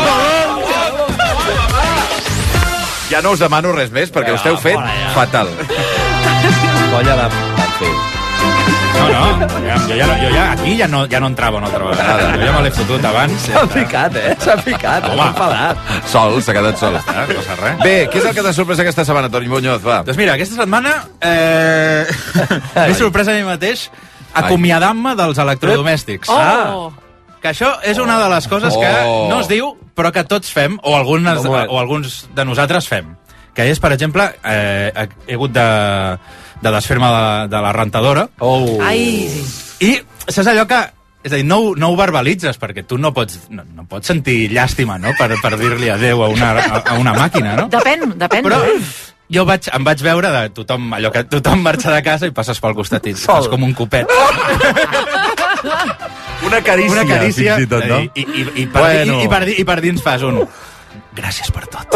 Ja no us demano res més, perquè ho esteu fent fatal. Colla de fer. No, no, ja, jo, ja, no- jo ja aquí ja no, ja no entrava una altra vegada. Jo ja me l'he fotut abans. S'ha picat, eh? S'ha picat. Home. S'ha enfadat. Sol, s'ha quedat sol. Ah, no passa res. Bé, què és el que t'ha sorprès aquesta setmana, Toni Muñoz? Va. Doncs mira, aquesta setmana eh, m'he sorprès a mi mateix acomiadant-me dels electrodomèstics. Oh! Que això és una de les coses que Oh. no es diu, però que tots fem, o algunes, No, o alguns de nosaltres fem. Que és, per exemple, eh, he hagut de, de desfer-me de, de la rentadora. Oh. Ai, I saps allò que... És a dir, no, ho- no ho verbalitzes, perquè tu no pots, no, no pots sentir llàstima, no?, per, per dir-li adéu a una, a, a una màquina, no? depèn, depèn. Però depèn. jo vaig, em vaig veure de tothom, allò que tothom marxa de casa i passes pel costat i fas com un copet. Una carícia, Una carícia. fins i tot, no? I, i, i, i, per, Bueno. i, i, per, di- I per dins fas un... Gràcies per tot.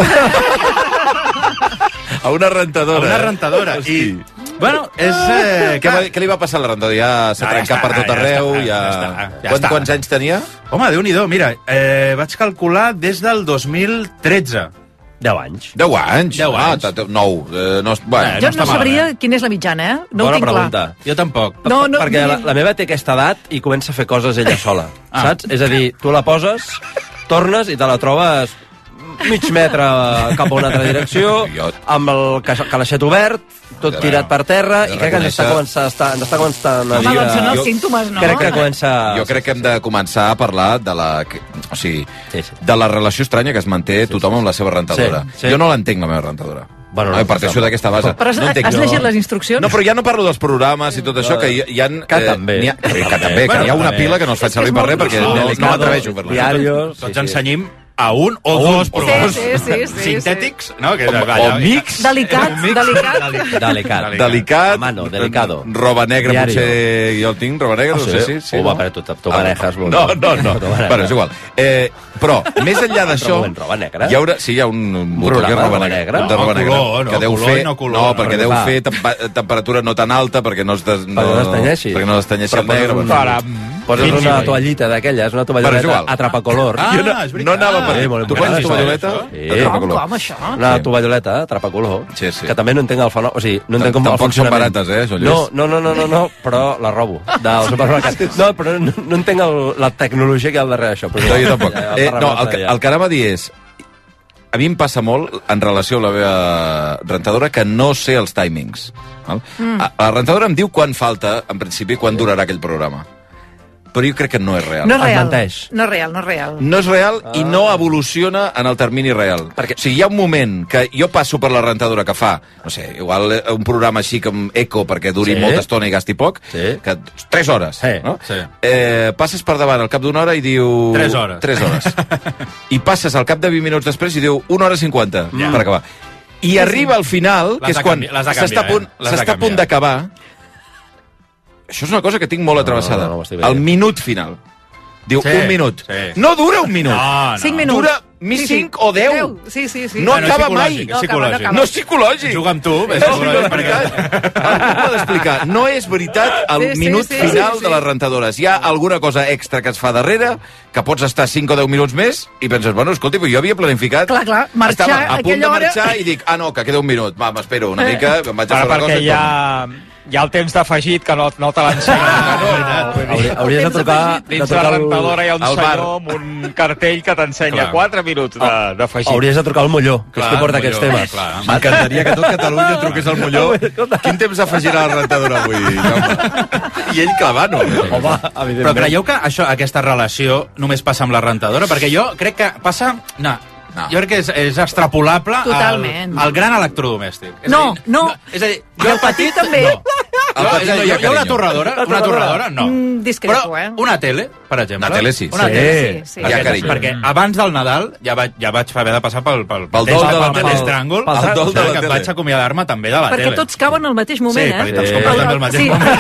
A una rentadora. A una rentadora. Hosti. I, bueno, és... Eh, Què, va, què li va passar a la rentadora? Ja s'ha No, ja trencat està, per tot ja arreu? està, Ja, ja està, ja Quant, està. Quants anys tenia? Home, Déu-n'hi-do, mira, eh, vaig calcular des del dos mil tretze. Deu anys. Deu anys? Deu anys. Ah, t- nou. Eh, no, bueno. Eh, Jo està no malament. sabria quina és la mitjana, eh? No ho Bona tinc pregunta. clar. Jo tampoc. No, no, Perquè no, la, la meva té aquesta edat i comença a fer coses ella sola, Ah. saps? És a dir, tu la poses, tornes i te la trobes mig metre cap a una altra direcció, amb el ca- calaixet obert, tot Caram. tirat per terra, He de i crec que ens està reconèixer- començant, a estar, ens està començant a Home, dir... doncs són els jo- símptomes, no? Crec que comença... Jo crec que hem de començar a parlar de la, que- o sigui, Sí, sí. de la relació estranya que es manté tothom amb la seva rentadora. Sí, sí. Jo no l'entenc, la meva rentadora. Bueno, no, no, parteixo no. d'aquesta base. Però has, no entenc, has no. llegit les instruccions? No, però ja no parlo dels programes i tot això, que hi, hi ha... Que també. n'hi ha, que també, que Bueno, hi ha una també. pila que no es fa És que servir és per molt res, perquè no, no delicado, m'atreveixo a fer-la. diario, Tots sí, sí. ensenyim a un o un, dos o programes Sí, sí, sí, sí, sintètics, no? Que és, O- allà, o mix. Delicat, Un mix. delicat. Delicat. Delicat. A mano, delicado. Roba negra, Diario. potser jo el tinc, roba negra, Ah, no sí? sé si... sí, Home, no? però tu, tu manejas molt No, bé. no, no. Tu manejas. Bueno, és igual. Eh, però, més enllà d'això... Però un roba negra? Hi haurà, sí, hi ha un, un botó que és programa roba roba negra. negra? De roba No, negra. color, no, que deu color fer, i no color. no, perquè Perquè deu va. fer tempa, temperatura no tan alta, perquè no es, des, no, Perquè no destanyeixi. perquè no destanyeixi Però el negre. poses un- bueno. Poses una toallita d'aquelles, una Però és tovalloleta igual. atrapacolor. Ah, Jo no, és veritat. no anava per... Sí, molt tu important, poses això. tovalloleta? Sí. Atrapa color. Com, això? Una tovalloleta atrapacolor. Sí, sí. Que també no entenc el fenòmen... O sigui, no entenc com el Tampoc són funcionament. barates, eh, això, Lluís? No, no, no, no, no, no, però la robo del supermercat. No, però no, no entenc el, la tecnologia que hi ha al darrere d'això. Però No, jo tampoc. Ja, ja, Eh, per no, rematar el, que- ja. el que anava a dir és... A mi em passa molt en relació a la meva rentadora que no sé els timings. Val? Mm. A- La rentadora em diu quan falta, en principi, quan durarà aquell programa. Però jo crec que no és real. No és real. menteix. No és real, no és real. No és real i no evoluciona en el termini real. Perquè, o sigui, hi ha un moment que jo passo per la rentadora que fa, no sé, igual eh, un programa així com Eco, perquè duri Sí. molta estona i gasti poc, Sí. que tres hores, Sí. no? Sí. Eh, passes per davant al cap d'una hora i diu... Tres hores. Tres hores. I passes al cap de vint minuts després i diu una hora cinquanta Ja. per acabar. I arriba al final, que L'has és de quan canviar, l'has de s'està a canviar, punt, eh? L'has de s'està a punt canviar. d'acabar. Això és una cosa que tinc molt atrevessada. no, no, ho estic veient. El minut final. Diu, Sí, un minut. sí. No dura un minut. No, no. Cinc minuts. Dura mi cinc o deu. Sí, sí, sí. No Bueno, és acaba mai. psicològic, és No acaba, no psicològic. acaba. No és psicològic. Juga amb tu, és No, no psicològic, és veritat. Algú m'ha d'explicar. No és veritat el Sí, sí, minut sí, final sí, sí. de les rentadores. Hi ha alguna cosa extra que es fa darrere, que pots estar cinc o deu minuts més, i penses, bueno, escolti, però jo havia planificat... Clar, clar, marxar Estava a punt de aquella hora- marxar i dic, ah, no, que queda un minut. Va, m'espero una mica, em vaig a Però fer la cosa perquè i hi ha, hi ha el temps d'afegit que no, no te l'ensenya. Ah, no, Hauria, hauries de trucar... de Dins la trucar al- rentadora hi ha un al bar. senyor amb un cartell que t'ensenya Clar. quatre minuts de- d'afegit. Hauries de trucar al Molló, que és Clar, qui porta el aquests Molló, temes. clar. M'encantaria que tot Catalunya truqués al Molló. Quin temps afegirà a la rentadora avui, Jaume? I ell clavant-ho. Home, Però evidentment. creieu que això, aquesta relació només passa amb la rentadora? Perquè jo crec que passa... No, No. jo crec que és, és extrapolable al, Totalment. al gran electrodomèstic. És No, a dir, no. És a dir, I el petit també. No. Al Jo, petit és a no dir, hi ha jo, jo una carinyo. torradora, una torradora, no. Mm, discrepo, Però eh? una tele, per exemple. Una tele sí. Una Sí, tele, sí, sí. Perquè, Hi ha carinyo. perquè abans del Nadal ja vaig, ja vaig haver de passar pel, pel, Pel dol de la pel tele. mateix tràngol, Pel dol de la que tele. vaig acomiadar-me també de la Perquè tele. tots cauen al mateix moment, Sí, eh? perquè tots compren també al mateix sí. moment.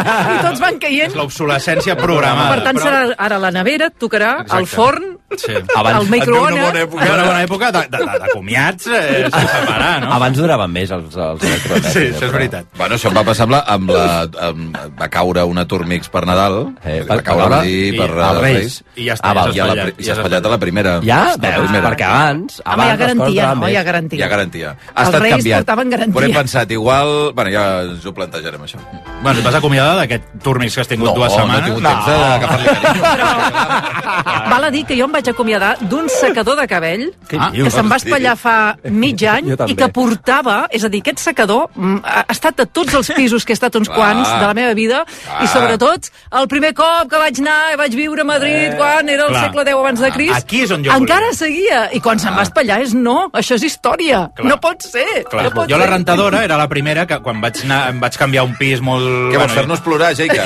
I tots van És caient. l'obsolescència programada. Per tant, serà ara la nevera, et tocarà Exacte. el forn, Sí. el microones... Era una bona època de, de, de, de comiats eh, sense parar, no? Abans duraven més els, els electrodomèstics. Sí, això és veritat. Bueno, això em va passar amb la... Amb la amb, va caure una Turmix per Nadal. Eh, va per- caure, per vull dir, I per als eh, Reis. Reis. I ja està, Ah, ja val, s'ha ja la, espatllat, i ja s'ha s'ha espatllat a la primera. Ja? A la Veus? primera. Perquè abans... Home, hi ha abans les coses garantia, duraven no? més. Hi ha garantia. Hi ha garantia. Ha Els estat Reis canviat. portaven garantia. Però he pensat, igual... Bueno, ja ens ho plantejarem, això. Bueno, et vas acomiadar d'aquest Turmix que has tingut No, dues no he setmanes? tingut temps d'agafar-li carinyo. Val a dir que jo em vaig acomiadar d'un secador de cabell Què Ah, dius? que se'm va espatllar fa mig any Jo també. i que portava, és a dir, aquest secador mm, ha ha estat a tots els pisos que he estat uns Clar. quants de la meva vida Clar. i sobretot el primer cop que vaig anar i vaig viure a Madrid quan era el Clar. segle deu abans de Crist, Aquí és on jo encara volia. seguia i quan se'm va espatllar és no, això és història, Clar. no pot ser, Clar, no pot jo la ser. rentadora era la primera que quan vaig, anar, em vaig canviar un pis molt... Què vols fer-nos plorar, Jaica?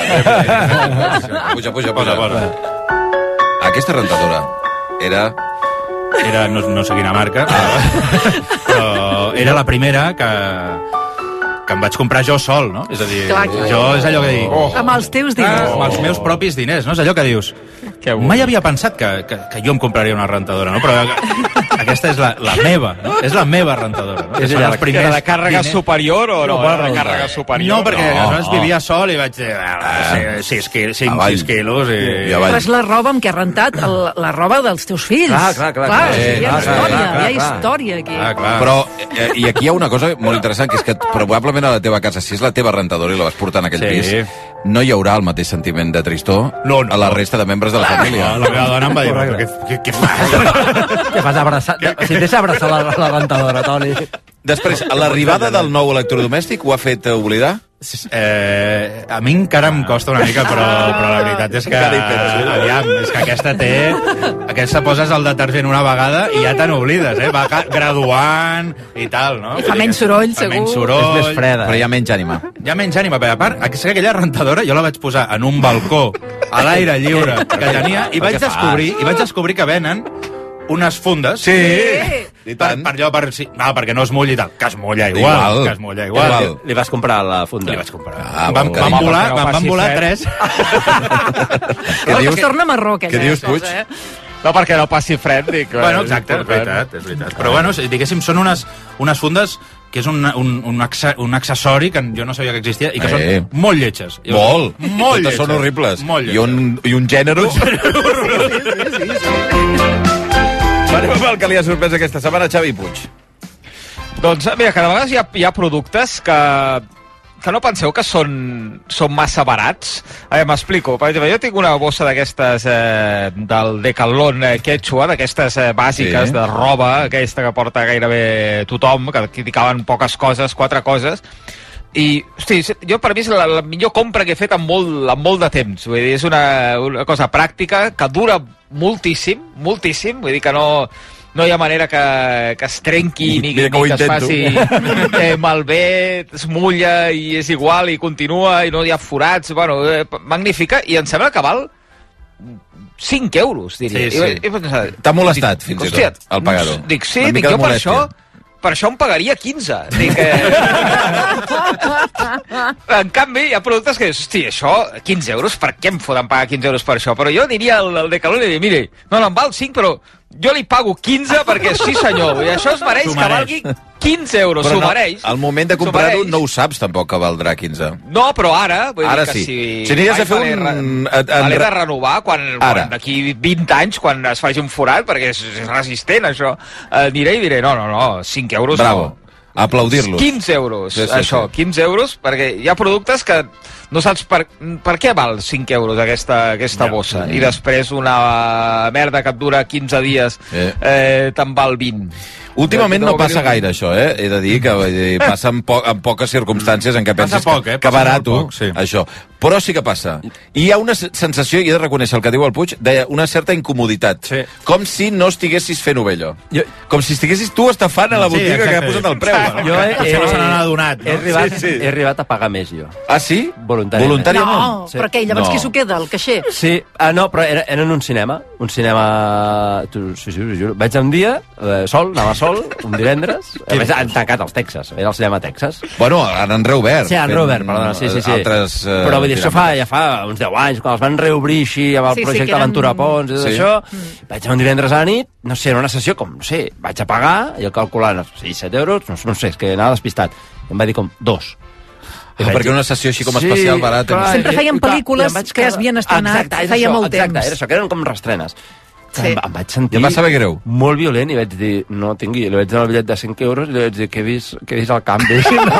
Puja, puja, Posa, puja. posa. Aquesta rentadora era... Era, no, no sé quina marca, però era la primera que, que em vaig comprar jo sol, no? És a dir, Clar, clar. jo és allò que dic... Oh, Amb els teus diners. amb els meus propis diners, no? És allò que dius... Mai havia pensat que, que, que jo em compraria una rentadora, no? Però aquesta és la, la meva, no? És la meva rentadora, no? És Són ella, els primers de càrrega diners. superior o no? No, Era de no, càrrega superior? No, perquè no. aleshores vivia sol i vaig dir... Ah, sis, quilos, cinc, Avall. sis quilos i... I avall. Però és la roba amb què has rentat el, la roba dels teus fills. Clar, clar, clar, clar, clar. o sigui, hi ha Eh, clar, història, clar, clar, hi ha clar. història aquí. Ah, clar. Però, eh, i aquí hi ha una cosa molt interessant, que és que probablement a la teva casa, si és la teva rentadora i la vas portar en aquell Sí. pis, no hi haurà el mateix sentiment de tristor No, no. a la resta de membres de la família. La meva dona em va dir, però què, què, què fas? Què fas abraçar? Si deixa abraçar la, la rentadora, Toni. Després, l'arribada del nou electrodomèstic ho ha fet oblidar? Eh, a mi encara em costa una mica, però, però la veritat és que... Encara hi penso. Aviam, és que aquesta té... Aquesta poses el detergent una vegada i ja te n'oblides, eh? Va ca- graduant i tal, no? I fa menys soroll, Fa segur. menys soroll. És més freda. Però hi ha menys ànima. Hi ha menys ànima, però a part, és que aquella rentadora jo la vaig posar en un balcó a l'aire lliure que tenia i vaig què fas? descobrir, i vaig descobrir que venen unes fundes. Sí, i tant. Per, per allò, per, sí, no, perquè no es mulli i tal. Que es mulla igual. igual. Que es mulla igual. igual. Li, li vas comprar la funda? Li vaig comprar. Ah, vam, bon, vam, volar, no vam, vam volar fred. tres. Que dius? Es torna marró, aquella. Què dius, Puig? Eh? No, perquè no passi fred. Dic, bueno, exacte, és veritat, és veritat. Però bueno, diguéssim, són unes, unes fundes que és un, un, un, un accessori que jo no sabia que existia i que eh. són molt lletges. Molt. Molt lletges. Són horribles. Molt I un, i un gènere. Sí, sí, sí. Anem amb el que li ha sorprès aquesta setmana, Xavi Puig. Doncs, mira, cada vegada hi ha, hi ha productes que, que no penseu que són, són massa barats. A veure, m'explico. Per exemple, jo tinc una bossa d'aquestes eh, del Decathlon eh, Quechua, d'aquestes eh, bàsiques sí. de roba, aquesta que porta gairebé tothom, que aquí caben poques coses, quatre coses, i, hosti, jo per mi és la, la millor compra que he fet en molt, en molt de temps. Vull dir, és una, una cosa pràctica que dura moltíssim, moltíssim, vull dir que no... No hi ha manera que, que es trenqui ni, ni que, que es faci eh, malbé, es mulla i és igual i continua i no hi ha forats. Bueno, eh, magnífica, i em sembla que val cinc euros, diria. Sí, sí. T'ha molestat, fins i tot, el pagador. Dic, sí, dic, jo per això... Per això em pagaria quinze. Dic, eh... en canvi, hi ha productes que dius, hosti, això, quinze euros, per què em foten pagar quinze euros per això? Però jo diria al, al Decathlon i diria, mire, no, no, em val cinc, però jo li pago quinze perquè sí senyor, i això es mereix que valgui quinze euros, s'ho no, mereix. Al moment de comprar-ho no ho saps tampoc que valdrà quinze. No, però ara, vull ara dir que sí. si... Si aniries a fer un... Me l'he de renovar quan, quan d'aquí vint anys, quan es faci un forat, perquè és, és resistent això, aniré i diré, no, no, no, cinc euros Bravo. no. Aplaudir-los. quinze euros, sí, sí, això, sí. quinze euros, perquè hi ha productes que no saps per, per què val cinc euros aquesta, aquesta ja, bossa, ja. I després una merda que et dura quinze dies eh. Eh, te'n val vint. Últimament no passa gaire això, eh? He de dir que dir, passa en, po en poques circumstàncies en què penses poc, eh? que, que barato, poc, sí. això. Però sí que passa. I hi ha una sensació, i he de reconèixer el que diu el Puig, d'una certa incomoditat. Sí. Com si no estiguessis fent ovella. Jo... Com si estiguessis tu estafant a la botiga sí, que ha posat el preu. Bueno. Jo he, he, no se n'ha adonat, no? He arribat, sí, sí. he arribat a pagar més, jo. Ah, sí? Voluntàriament. Voluntàriament? No, sí. Però què, llavors no. Qui s'ho queda, el caixer? Sí, ah, no, però era, era en un cinema. Un cinema... Sí, sí, sí, vaig un dia, eh, sol, anava sol, un divendres. A més, han tancat els Texas. Era el cinema Texas. Bueno, han reobert. Sí, han reobert, perdona, sí, sí, sí. Altres, uh, però vull dir, això fa, ja fa uns deu anys, quan els van reobrir així amb el sí, projecte sí, eren... Aventura Pons i tot sí. això, mm. vaig anar un divendres a la nit, no sé, era una sessió com, no sé, vaig a pagar, i el calculant, sis, set euros, no, no sé, és que anava despistat. I em va dir com, dos. Ah, perquè una sessió així com especial, sí, barat... Clar, sempre feien pel·lícules clar, que es havien estrenat, exacte, feia això, molt exacte, temps. Era això, que eren com restrenes. Sí. Em, em vaig sentir... I em va saber greu. Molt violent, i vaig dir, no tingui, li vaig donar el bitllet de cinc euros, i li vaig dir que he vist, que he vist el canvi.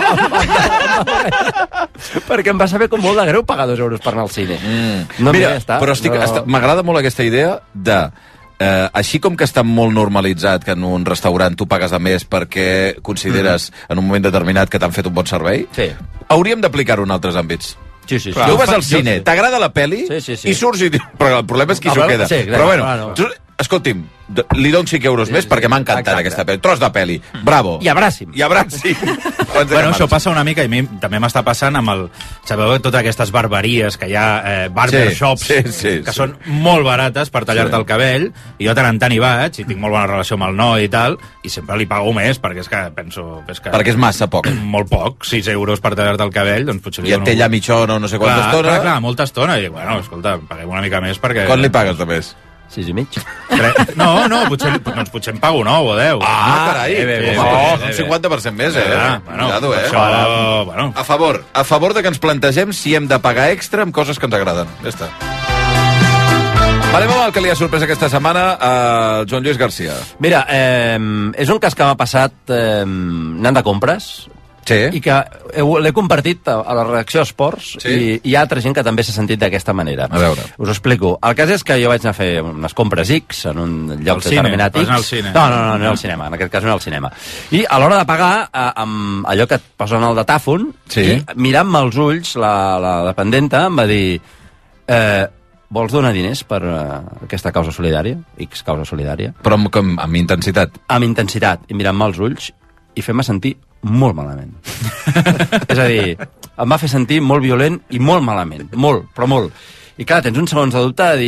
Perquè em va saber com molt de greu pagar dos euros per anar al cine. Mm. No Mira, estar, però estic, no... m'agrada molt aquesta idea de... Eh, així com que està molt normalitzat que en un restaurant tu pagues a més perquè consideres mm. en un moment determinat que t'han fet un bon servei, sí. hauríem d'aplicar-ho en altres àmbits. Sí, sí, sí. Tu vas al cine, t'agrada la peli sí, sí, sí. i surts i... Però el problema és qui s'ho queda. Sí, clar, però bueno, clar, no. tu, escolti'm, li dono cinc euros sí, més sí, perquè m'ha encantat exacte. Aquesta pel·li. Tros de pel·li. Bravo. I abràcim. I abràcim. Bueno, això passa una mica, i a mi també m'està passant amb el... Sabeu, totes aquestes barberies que hi ha, eh, barbershops, sí, sí, sí, que sí. són molt barates per tallar-te sí. el cabell, i jo tant en tant hi vaig, i tinc molt bona relació amb el noi i tal, i sempre li pago més, perquè és que penso... És que perquè és massa poc. Molt poc, sis euros per tallar-te el cabell, doncs potser... I et té allà mitja hora o no sé quanta clar, estona. Clar, clar, molta estona, i bueno, escolta, paguem una mica més perquè... Quan li pagues de més? Sis i mig. No, no, potser, doncs potser em pago nou o deu. Ah, carai, bé, bé, bé, home, bé, un bé, cinquanta per cent més, eh? Ah, bueno, Cuidado, eh? Això, bueno. A favor, a favor de que ens plantegem si hem de pagar extra amb coses que ens agraden. Ja està. Anem amb el que li ha sorprès aquesta setmana a Joan Lluís Garcia. Mira, eh, és un cas que m'ha passat eh, anant de compres, sí. i que l'he compartit a la redacció Esports, sí. i, i hi ha altra gent que també s'ha sentit d'aquesta manera. A veure. Us ho explico. El cas és que jo vaig anar a fer unes compres X en un lloc al determinat cine. X. Al cine. No, no, no, no, no al cinema. En aquest cas no al cinema. I a l'hora de pagar, eh, amb allò que et posen al datàfon, sí. i mirant-me els ulls, la, la dependenta em va dir... Eh, vols donar diners per uh, aquesta causa solidària? X causa solidària. Però amb, com, amb intensitat? Amb intensitat, i mirant-me els ulls, i fent-me sentir molt malament. És a dir, em va fer sentir molt violent i molt malament. Molt, però molt. I clar, tens uns segons de dubte de dir...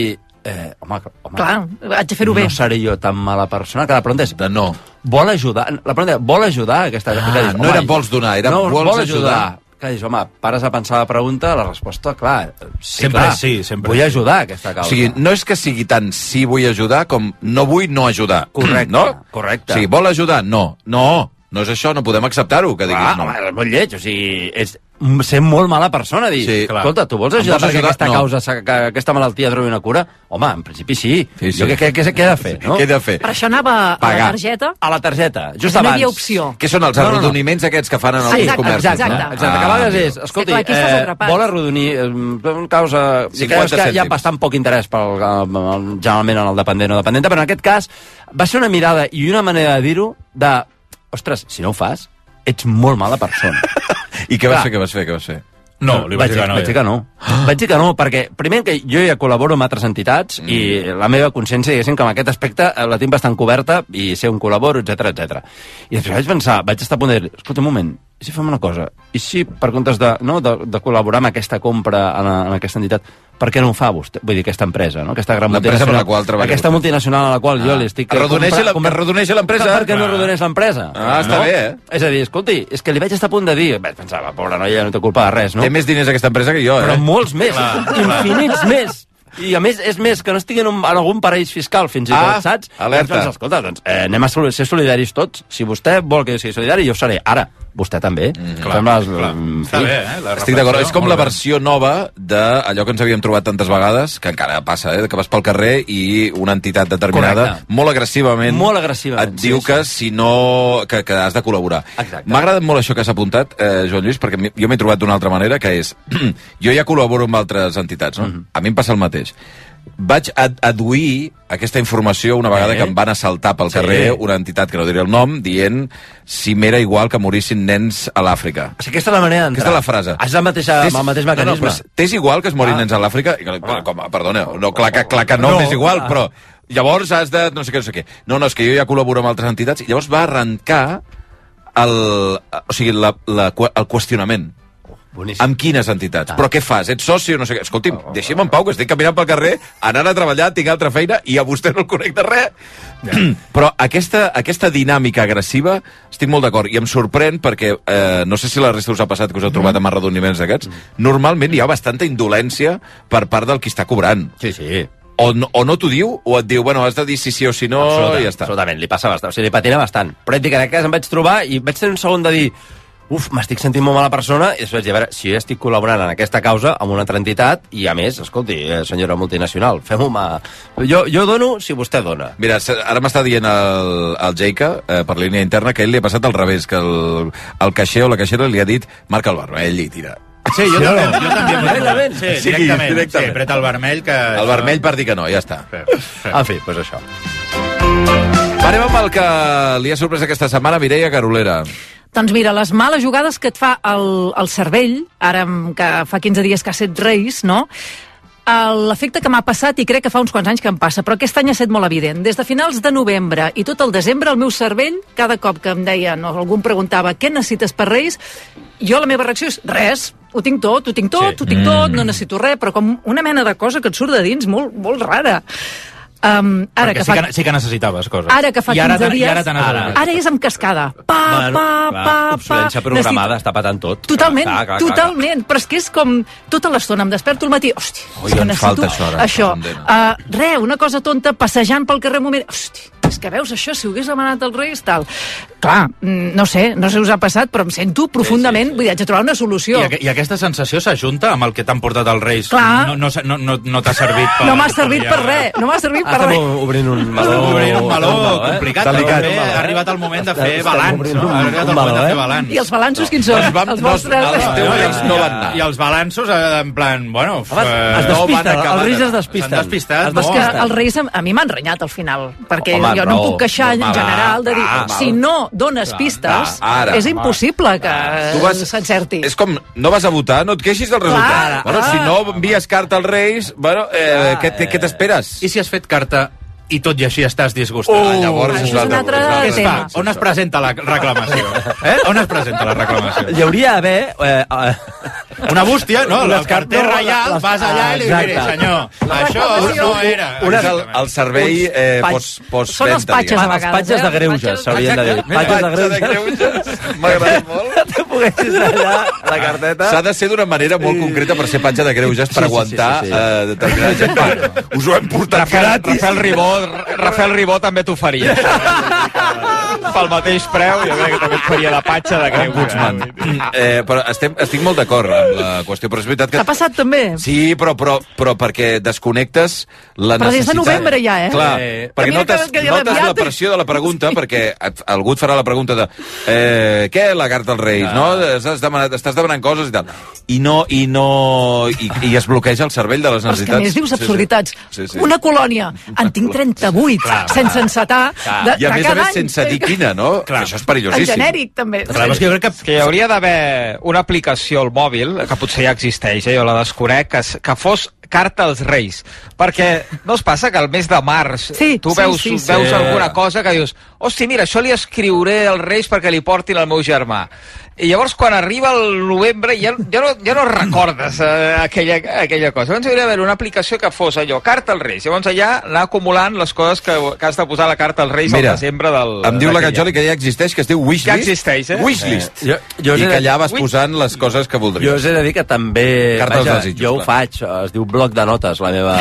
Eh, home, home, Clar, haig de fer-ho bé. No seré jo tan mala persona, que la pregunta és... De no. Vol ajudar? La pregunta és, vol ajudar aquesta... Ah, que dius, no era vols donar, era no, vols vol ajudar. ajudar. Que dius, home, pares a pensar la pregunta, la resposta, clar, sí, sempre clar, sí, sempre vull sí. ajudar aquesta causa. O sigui, no és que sigui tant sí vull ajudar com no vull no ajudar. Correcte, no? correcte. O sigui, vol ajudar? No. No, no és això, no podem acceptar-ho, que diguis Ah, no. home, és molt lleig, o sigui, és ser molt mala persona, dir, Sí, clar. escolta, tu vols Em ajudar vols perquè ajudar? aquesta No. causa, sa- que aquesta malaltia trobi una cura? Home, en principi sí. Sí, sí. Jo què, què, què, què he de fer, no? Què he de fer? Per això anava a Pagar. la targeta. A la targeta, just No hi abans. havia opció. Què són els No, no, no. arrodoniments aquests que fan en Sí, alguns exacte, comerços? exacte, no? exacte, exacte, que a vegades és, escolti, clar, aquí estàs eh, atrapat. vol arrodonir eh, una causa... cinquanta que és que hi ha cèntims. bastant poc interès pel, el- generalment en el dependent o dependenta, però en aquest cas va ser una mirada i una manera de dir-ho de, ostres, si no ho fas, ets molt mala persona. I què vas Clar. fer, què vas fer, què vas fer? No, li vaig dir que no. Vaig dir que no. Vaig dir que no, perquè primer que jo ja col·laboro amb altres entitats mm. i la meva consciència, diguéssim, que en aquest aspecte eh, la tinc bastant coberta i sé on col·laboro, etcètera, etcètera. I després vaig pensar, vaig estar a punt de dir, escolta un moment, i si fem una cosa? I si, per comptes de, no, de, de col·laborar amb aquesta compra en, en aquesta entitat, per què no ho fa vostè? Vull dir, aquesta empresa, no? Aquesta gran L'empresa per la multinacional. qual treballa Aquesta vostè. multinacional a la qual jo Ah. li estic... Arrodoneixi la- que arrodoneixi l'empresa. Per què no arrodoneix l'empresa? Ah, està bé, eh? És a dir, escolti, és que li vaig estar a punt de dir... Vaig pensar, va, pobra noia, no té culpa de res, no? Té més diners aquesta empresa que jo, eh? Però molts més, Clar, infinits més. I a més, és més, que no estiguin en, en algun paraís fiscal, fins i tot, Ah, saps? alerta. Doncs, escolta, doncs, eh, anem a sol- ser solidaris tots. Si vostè vol que jo sigui solidari, jo ho seré. Ara, vostè també. Mm, clar, les, clar. en Està fi. bé, eh? La Estic d'acord, és com molt la bé. versió nova d'allò que ens havíem trobat tantes vegades, que encara passa, eh? que vas pel carrer i una entitat determinada, Correcte. molt agressivament, Molt agressivament, et diu sí, que si no... que, que has de col·laborar. Exacte. M'ha agradat molt això que has apuntat, eh, Joan Lluís, perquè mi- jo m'he trobat d'una altra manera, que és... jo ja col·laboro amb altres entitats, no? Mhm. A mi em passa el mateix. Vaig ad aduir aquesta informació una vegada Eh? que em van assaltar pel Sí. carrer una entitat que no diré el nom, dient si m'era igual que morissin nens a l'Àfrica. O sigui, aquesta és la manera d'entrar. Aquesta és la frase. És la mateixa, T'és- amb el mateix no, no, mecanisme. però t'és igual que es morin Ah. nens a l'Àfrica? I que- però, com, perdona, no, clar que, clar que no, No, m'és igual, clar. però llavors has de... no sé què, no sé què. No, no, és que jo ja col·laboro amb altres entitats, i llavors va arrencar el, o sigui, la, la, el qüestionament. Boníssim. Amb quines entitats? Però què fas? Ets soci o no sé què? Escolti'm, deixi'm en pau, que estic caminant pel carrer, anant a treballar, tinc altra feina, i a vostè no el conec de res. Però aquesta, aquesta dinàmica agressiva, estic molt d'acord, i em sorprèn perquè, eh, no sé si la resta us ha passat, que us heu trobat amb arredoniments d'aquests, normalment hi ha bastanta indolència per part del qui està cobrant. Sí, sí. O no, o no t'ho diu, o et diu, bueno, has de dir si sí o si no, Absolutament, i ja està. Absolutament, li passa bastant. O sigui, li patina bastant. Però et dic, en aquest cas em vaig trobar i vaig tenir un segon de dir uf, m'estic sentint molt mala persona, i després vaig dir, a veure, si jo estic col·laborant en aquesta causa amb una altra entitat, i a més, escolti, eh, senyora multinacional, fem-ho mà... Jo, jo dono si vostè dona. Mira, se- ara m'està dient el, el Jaica, eh, per línia interna, que a ell li ha passat al revés, que el, el caixer o la caixera li ha dit marca el vermell i tira. Sí, jo també, jo també. Directament? Sí, Sí, directament. directament. Sí, apreta el vermell que... El vermell per dir que no, ja està. En fi, doncs això. Anem amb el que li ha sorprès aquesta setmana, Mireia Carolera. Doncs mira, les males jugades que et fa el, el cervell, ara em- que fa quinze dies que has set reis, no? L'efecte que m'ha passat, i crec que fa uns quants anys que em passa, però aquest any ha estat molt evident. Des de finals de novembre i tot el desembre, el meu cervell, cada cop que em deien, o algú em preguntava què necessites per Reis, jo la meva reacció és res, ho tinc tot, ho tinc tot, Sí. ho tinc tot, no necessito res, però com una mena de cosa que et surt de dins molt, molt rara. Um, ara Perquè que sí, fa... que, sí que necessitaves coses. Ara que fa I ara quinze te- dies... I ara te n'has ara, adonat. ara és amb cascada. Pa, Bueno, pa, clar, pa, pa. obsolència programada, està patant tot. Totalment, Clar, clar, clar, totalment. Però és que és com tota l'estona em desperto al matí. Hosti, Ui, és que em necessito falta això ara, Això. condena. Uh, re, una cosa tonta, passejant pel carrer un moment. Hosti, és que veus això, si ho hagués demanat el Reis, tal. Clar, mm, no sé, no sé si us ha passat, però em sento profundament, vull dir, haig de trobar una solució. I, aqu I aquesta sensació s'ajunta amb el que t'han portat els Reis? Clar. No, no, s'ha- no, no, no t'ha servit per... No m'ha servit per res, no m'ha servit per Estem res. obrint un meló... Estem obrint un meló eh? complicat, Delicat. però també ha arribat el moment de fer Estem balanç, obrint no? un- Ha arribat el un moment de meló, fer eh? balanç. I els balanços quins són? Doncs vam- els no, vostres... els teus Reis no van anar. I els balanços, eh, en plan, bueno... Home, eh, es no van despista, acabar els Reis de- es despisten. s'han despistat, Es no? És que despisten. els Reis a, a mi m'han renyat al final, perquè Home, jo no em raó. puc queixar en Normal, general de dir, normal. si no dones pistes, ara. és impossible que Tu vas- s'encerti. És com, no vas a votar, no et queixis del resultat. Clar, bueno, clar. si no envies carta als Reis, bueno, eh, què, què què t'esperes? I si has fet carta i tot i així estàs disgustat. Oh, llavors és un altre tema. On es presenta la reclamació? Eh? On es presenta la reclamació? Hi hauria d'haver... Eh, eh, una bústia, no? Unes El carter no, reial, les- vas allà i li Exacte. diré, senyor, això no era... Una, el, el servei eh, Patx- post, post Són els patxes, a els vegades. patges de greuges, s'haurien de dir. Patges de greuges. M'agrada molt. Tu poguessis allà la carteta. S'ha de ser d'una manera molt concreta per ser patge de greuges, per Sí, sí, aguantar sí, sí, sí. eh, determinada gent. Va, us ho hem portat Rafael, gratis. Rafael Ribó, Rafael Ribó també t'ho faria. Pel mateix preu, jo crec que també et faria la patxa de greu. Ombudsman. Eh, però estem, estic molt d'acord amb la qüestió, però és veritat que... T'ha passat també? Sí, però, però, però perquè desconnectes la Però des de necessitat... novembre ja, eh? Clar, Eh, perquè mira notes, que- que ja notes aviat- la pressió de la pregunta, perquè et, algú et farà la pregunta de eh, què, la carta als Reis, no? Estàs demanant, estàs demanant coses i tal. I no, i no... I, i es bloqueja el cervell de les Però és necessitats. que a més dius absurditats. Sí, sí. Una colònia, en tinc trenta-vuit, Clar, sense encetar, de, I a de més a cada més any. sense dir quina, no? Clar. Això és En perillosíssim. genèric, també. Clar, és que jo crec que... que hi hauria d'haver una aplicació al mòbil, que potser ja existeix, eh, jo la desconec, que, es- que fos carta als Reis. Perquè no es passa que al mes de març Sí, tu sí, veus, sí, sí. veus Sí. alguna cosa que dius, hosti, mira, això li escriuré als Reis perquè li portin al meu germà. I llavors, quan arriba el novembre, ja, ja, no, ja no recordes eh, aquella, aquella cosa. Llavors, hauria d'haver una aplicació que fos allò, carta als Reis. Llavors, allà anar acumulant les coses que, que has de posar a la carta als Reis Mira, al desembre del... em diu la d'aquell Catjoli que ja existeix, que es diu Wishlist. Ja existeix, eh? Wishlist. Eh, jo- jo us I he que de- allà vas Ui. posant les coses que Jo voldries. us he de dir que també... Carta als vaja, desitjos, jo ho clar. faig, es diu bloc de notes, la meva...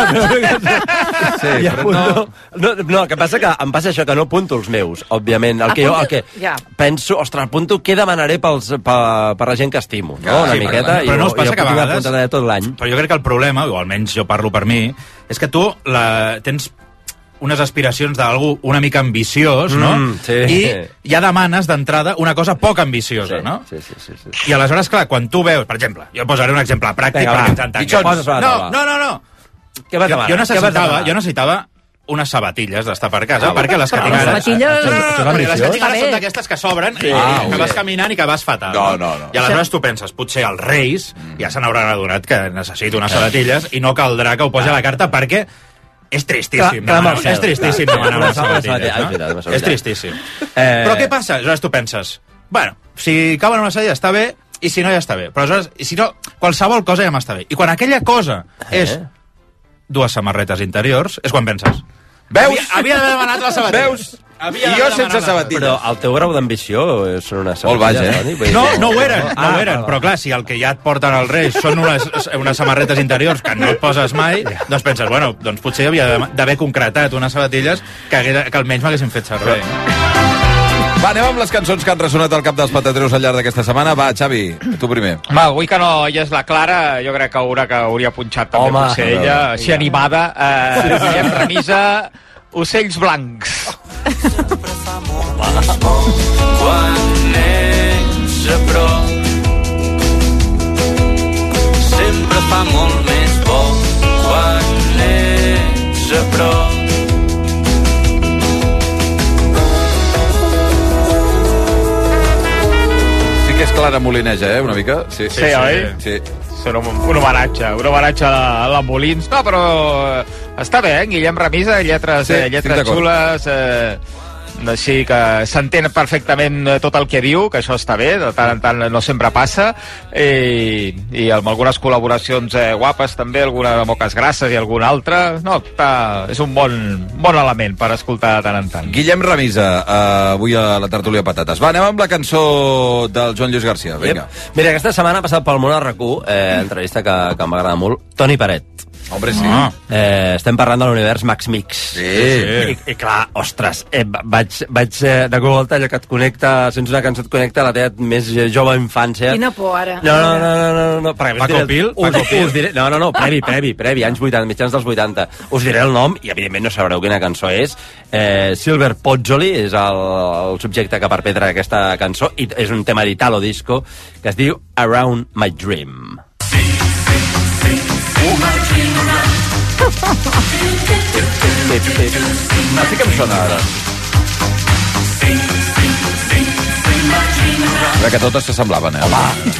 Sí, I però no... apunto- no, no, el que passa que em passa això, que no apunto els meus, òbviament. El que jo, el que Ja. penso, ostres, apunto què demanaré pels, per, per la gent que estimo, no? Ah, Una sí, miqueta, però no us passa i que a jo tinc vegades- apuntat tot l'any. Però jo crec que el problema, o almenys jo parlo per mi, és que tu la, tens unes aspiracions d'algú una mica ambiciós, no? Mm, sí. I ja demanes d'entrada una cosa poc ambiciosa, Sí, no? sí, sí, sí, sí. I aleshores, clar, quan tu veus, per exemple, jo posaré un exemple pràctic Vinga, perquè va. ens entenguem. Pitjons. Poses a la No, taula. no, no, no. Què vas Jo, demanar? jo Què vas necessitava, demanar? jo necessitava unes sabatilles d'estar per casa, Ah, perquè les que però tinc les ara... sabatilles- No, no, no, Això és perquè les ambiciós. que tinc ara Està són bé. d'aquestes que s'obren i Ah, que bé. vas caminant i que vas fatal. No, no, no. I aleshores tu penses, potser els Reis ja se n'hauran adonat que necessito unes sabatilles i no caldrà que ho posi a la carta perquè és tristíssim. Clar, clar, demanar- Marcel, és tristíssim clar. demanar unes Una sabatilles, sabatilla, és veritat, no? és veritat. És tristíssim. Eh, Però què passa? Aleshores tu penses, bueno, si caben una sabatilla està bé, i si no ja està bé. Però aleshores, i si no, qualsevol cosa ja m'està bé. I quan aquella cosa és dues samarretes interiors, és quan penses, Veus? Havia, havia d'haver demanat la sabatilla. Veus? Havia I jo d'haver sense demanat la sabatilles. Però el teu grau d'ambició són unes Molt baix, eh? Toni? Vull dir No, que- no ho eren, no Ah, ho eren, va, va. però clar, si el que ja et porten els Reis són unes, unes samarretes interiors que no et poses mai, doncs penses, bueno, doncs potser havia d'haver concretat unes sabatilles que, haguera, que almenys m'haguessin fet servei. Va, anem amb les cançons que han ressonat al cap dels patateros al llarg d'aquesta setmana. Va, Xavi, tu primer. Va, avui que no hi és la Clara, jo crec que haurà que hauria punxat també Home. potser ella, així animada. Eh, Guillem Remisa, Ocells Blancs. Quan ets a prop sempre fa molt més bo quan ets a prop. Sí que és Clara Molineja, eh, una mica. Sí, Sí, oi? Sí. Serà un, un homenatge, un homenatge a la Molins. No, però eh, està bé, eh? Guillem Remisa, lletres, Sí, eh, estic lletres d'acord. xules, eh, així que s'entén perfectament eh, tot el que diu, que això està bé, de tant en tant no sempre passa, i, i amb algunes col·laboracions eh, guapes també, alguna de Moques Grasses i alguna altra. No, està, és un bon, bon element per escoltar de tant en tant. Guillem Remisa, uh, avui a la tertúlia Patates. Va, anem amb la cançó del Joan Lluís García. Vinga. Yep. Mira, aquesta setmana ha passat pel món a RAC u, eh, entrevista que, que m'agrada molt, Toni Peret. Hombre, sí. Ah. Eh, estem parlant de l'univers Max Mix. Sí. I, i clar, ostres, eh, va- vaig, vaig eh, de cop volta allò que et connecta, sents una cançó et connecta a la teva més jove infància. Quina por, ara. No, no, no, no, no, no, perquè us Paco diré- Pil? us- Paco Pil? us diré- no, no, no, previ, previ, previ, anys vuitanta, mitjans dels vuitanta. Us diré el nom i evidentment no sabreu quina cançó és. Eh, Silver Pozzoli és el, el subjecte que perpetra aquesta cançó i és un tema d'Italo Disco que es diu Around My Dream. Ah, sí que em sona ara. Que totes s'assemblaven, eh? Home.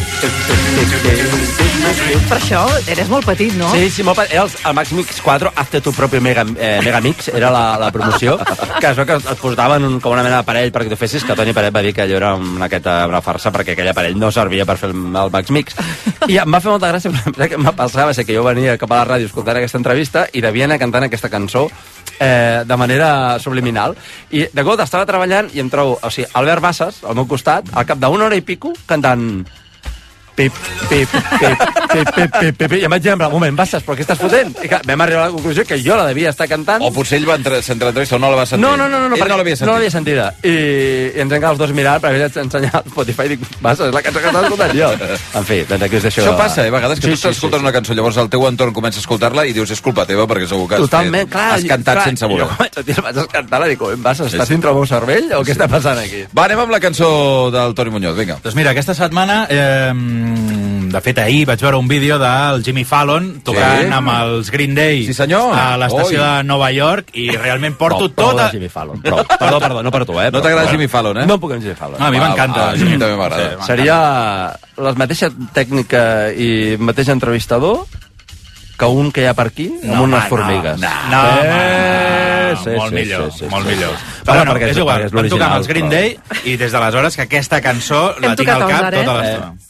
Per això eres molt petit, no? Sí, sí, molt petit. Era el, el Max Mix quatre, hazte tu propi mega, eh, Megamix, era la, la promoció, que això que et posaven un, com una mena d'aparell perquè tu fessis, que Toni Peret va dir que allò era una, aquesta, una farsa perquè aquell aparell no servia per fer el, el Max Mix. I em va fer molta gràcia, perquè que em va passar va ser que jo venia cap a la ràdio escoltant aquesta entrevista i devia anar cantant aquesta cançó eh, de manera subliminal. I de cop estava treballant i em trobo, o sigui, Albert Bassas, al meu costat, al cap d'una hora i pico, cantant... Pip, pip, pip, pip, pip, pip, pip, i em vaig dir, un moment, Bassas, però què estàs fotent? I clar, vam arribar a la conclusió que jo la devia estar cantant. O potser ell va entrar a l'entrevista o no la va sentir. No, no, no, no, ell no l'havia sentit. No l'havia sentida. I, i ens hem quedat els dos mirant, perquè ell ens ensenyar el Spotify i dic, Bassas, és la cançó que estàs escoltant jo. En fi, doncs aquí us deixo... Això passa, eh, a vegades que sí, tu estàs sí, escoltant sí, una cançó, llavors el teu entorn comença a escoltar-la i dius, és culpa teva, perquè segur que has, Totalment, fet, clar, has cantat clar, sense voler. Jo començo a dir, vaig a cantar-la i dic, Bassas, estàs dintre el meu cervell o què està passant aquí? Va, anem amb la cançó del Toni Muñoz, vinga. Doncs mira, aquesta setmana... Eh, de fet, ahir vaig veure un vídeo del Jimmy Fallon tocant Sí? amb els Green Day Sí, senyor. a l'estació Oi. de Nova York i realment porto Prou, prou tota... de Jimmy Fallon, prou. Perdó, perdó, no per tu, eh? No t'agrada Jimmy Fallon, eh? No puc amb Jimmy Fallon. No, a mi m'encanta. A mi també m'agrada. Sí, Seria la mateixa tècnica i mateix entrevistador que un que hi ha per aquí, No, amb unes home, formigues. No, no, Eh, home, sí, molt sí, millor, sí, sí, molt sí, millor. sí. Però bueno, perquè és és- igual, perquè és vam tocar amb els l'original, Green però- Day i des d'aleshores que aquesta cançó Hem la tinc al tocat cap els ara, tota eh? l'estona.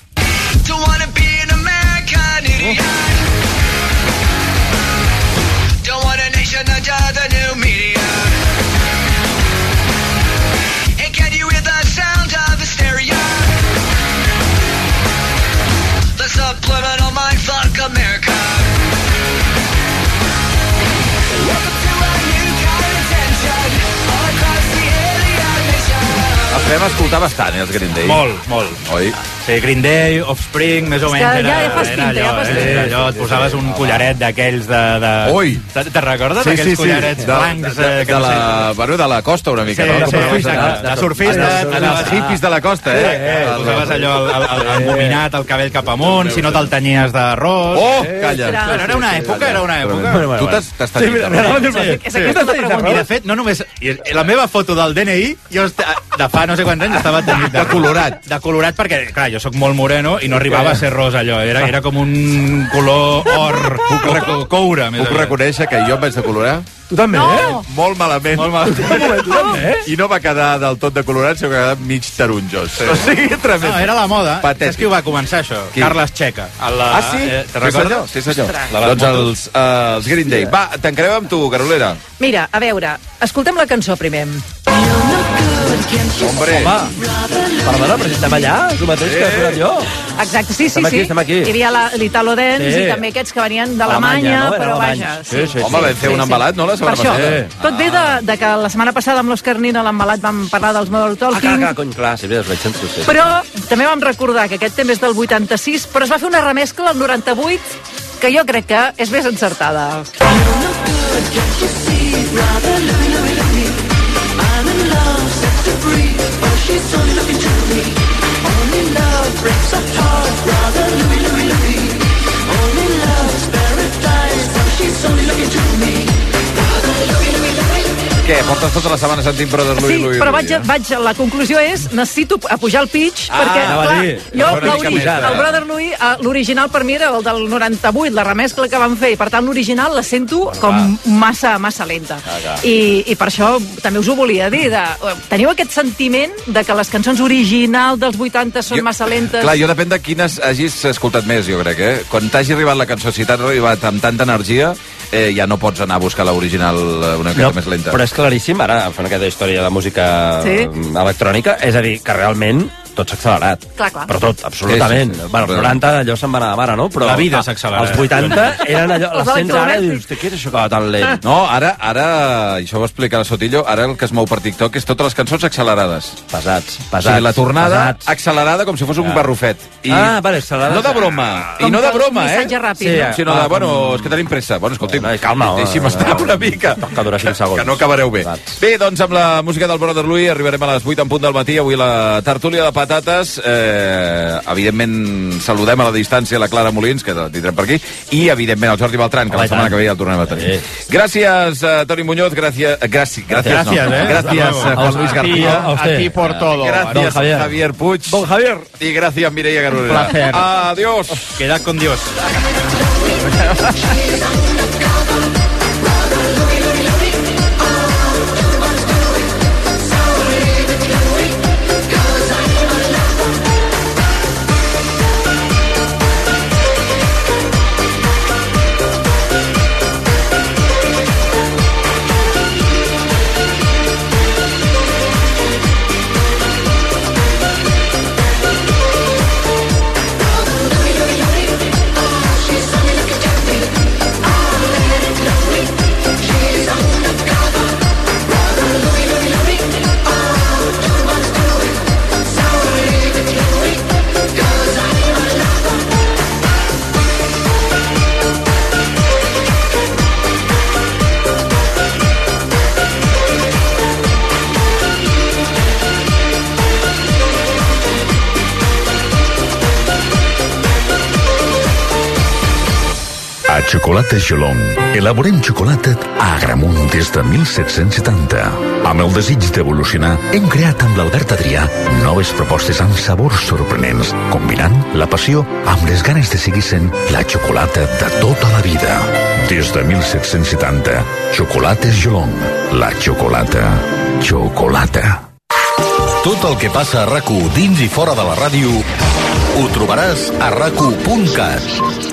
Don't want a nation under the new media. Hey, can you hear the sound of hysteria? The subliminal mind fuck America. Welcome to a new kind of tension all across the alien nation. Els vam escoltar bastant, eh, els Green Day. Molt, molt. Oi? Sí, Green Day, Offspring, més o És menys que era, ja fas era pinta, allò, ja fas eh? pinta. Allò, et posaves un collaret d'aquells de... de... Ui! Te, te recordes Sí, d'aquells sí, sí. collarets De, blancs? de, eh, que de, no sé- la, bueno, de la costa una mica, Sí, no? de Com surfista, anaves de allà? surfista, Els, allò- els hippies de la costa, eh? Eh, eh, El- posaves allò el, el, el, el bominat, el cabell cap amunt, si no te'l tenyies d'arròs. Oh, calla. Bueno, era una època, era una època. Bueno, tu t'has t'has Sí, tenyit, mira, no? mira, mira, Sí, és aquesta la pregunta. I de fet, no només... i La meva foto del D N I, jo est- de fa no sé quants anys estava tenyit de, De colorat. De colorat perquè, clar, jo sóc molt moreno i no arribava a ser rosa allò. Era, era com un color or, co- coure. més Puc aviat. reconèixer que jo em vaig decolorar Tu també, No. eh? molt malament. Molt malament. I no va quedar del tot decolorat, sinó que va quedar mig taronjos. O sigui, tremendo. No, era la moda. Patètic. Saps qui ho va començar, això? Qui? Carles Checa. A la, Ah, sí? Eh, te Sí, recordes? senyor. Sí, senyor. La de Doncs motos. els, uh, els Green Day. Va, tancarem amb tu, Carolera. Mira, a veure, escoltem la cançó primer. Hombre. Home, perdona, però si estem allà, és el mateix que he fet jo. Exacte, sí, sí, Estem aquí, sí. estem aquí. Hi havia la- l'Italo Dance Sí. i també aquests que venien d'Alemanya, Alemanya, no? Era però Alemanya. vaja. Sí, sí, Home, vam fer un embalat, no, la Per setmana això, passada? tot ve de, de que la setmana passada amb l'Òscar Nin a l'embalat vam parlar dels Modern Ah, clar, Talking, clar, cony, clar, sí, veus, veig sensu, sí. però també vam recordar que aquest tema és del vuitanta-sis, però es va fer una remescla al noranta-vuit que jo crec que és més encertada. Què, portes tota la setmana sentint Brothers Louie, Sí, Louie, però Louie, vaig, eh? vaig, la conclusió és necessito a pujar el pitch, Ah, perquè, anava a clar, dir, jo, una mica l'ori- més, eh? el Brother Louie, eh, l'original per mi era el del noranta-vuit, la remescla que van fer, i per tant l'original la sento com massa, massa lenta. clar. I, I per això també us ho volia dir, de, teniu aquest sentiment de que les cançons originals dels vuitanta són massa lentes? Clar, jo depèn de quines hagis escoltat més, jo crec, eh? Quan t'hagi arribat la cançó, si t'ha arribat amb tanta energia, eh, ja no pots anar a buscar l'original eh, una mica No, més lenta. però és claríssim, ara, fent aquesta història de música Sí. mm, electrònica, és a dir, que realment tot s'ha accelerat. Clar, clar. Però tot, absolutament. Sí, sí, sí. Bueno, els noranta allò se'n va anar de mare, no? Però La vida ah, s'ha accelerat. Els vuitanta eren allò... Els Les sents ara i electrodomèstics. dius, "Hosti, què és això que va tan lent?" No, ara, ara, i això ho explica la Sotillo, ara el que es mou per TikTok és totes les cançons accelerades. Pesats, O pesats. sigui, la tornada pesats. accelerada com si fos un Ja. barrufet. I Ah, vale, accelerada. no de broma. I Com no de que broma, un eh? missatge ràpid, Sí, no? Sinó de, bueno, és que tenim pressa. Bueno, escolti'm, Ai, calma, deixi'm home. estar una mica. Que dura cinc segons. Que no acabareu bé. Pesats. Bé, doncs amb la música del Brother Louie arribarem a les vuit en punt del matí. Avui la tertúlia de patates. Eh, evidentment, saludem a la distància la Clara Molins, que la tindrem per aquí, i, evidentment, el Jordi Beltran, que la setmana que ve ja el tornem a tenir. Gràcies, uh, Toni Muñoz, gràcies... Gràcies, gràcies, no. eh? Gràcies, uh, Juan Luis García. A ti por todo. Gracias, Javier. Javier Puig. Don Javier. Y gracias, Mireia Garurera. Un placer. Adiós. Quedad con Dios. A Xocolates Gelong elaborem xocolata a Agramunt des de mil set-cents setanta. Amb el desig d'evolucionar, hem creat amb l'Albert Adrià noves propostes amb sabors sorprenents, combinant la passió amb les ganes de seguir sent la xocolata de tota la vida. Des de mil set-cents setanta, Xocolates Gelong. La xocolata. Xocolata. Tot el que passa a RAC u dins i fora de la ràdio ho trobaràs a rac u punt cat.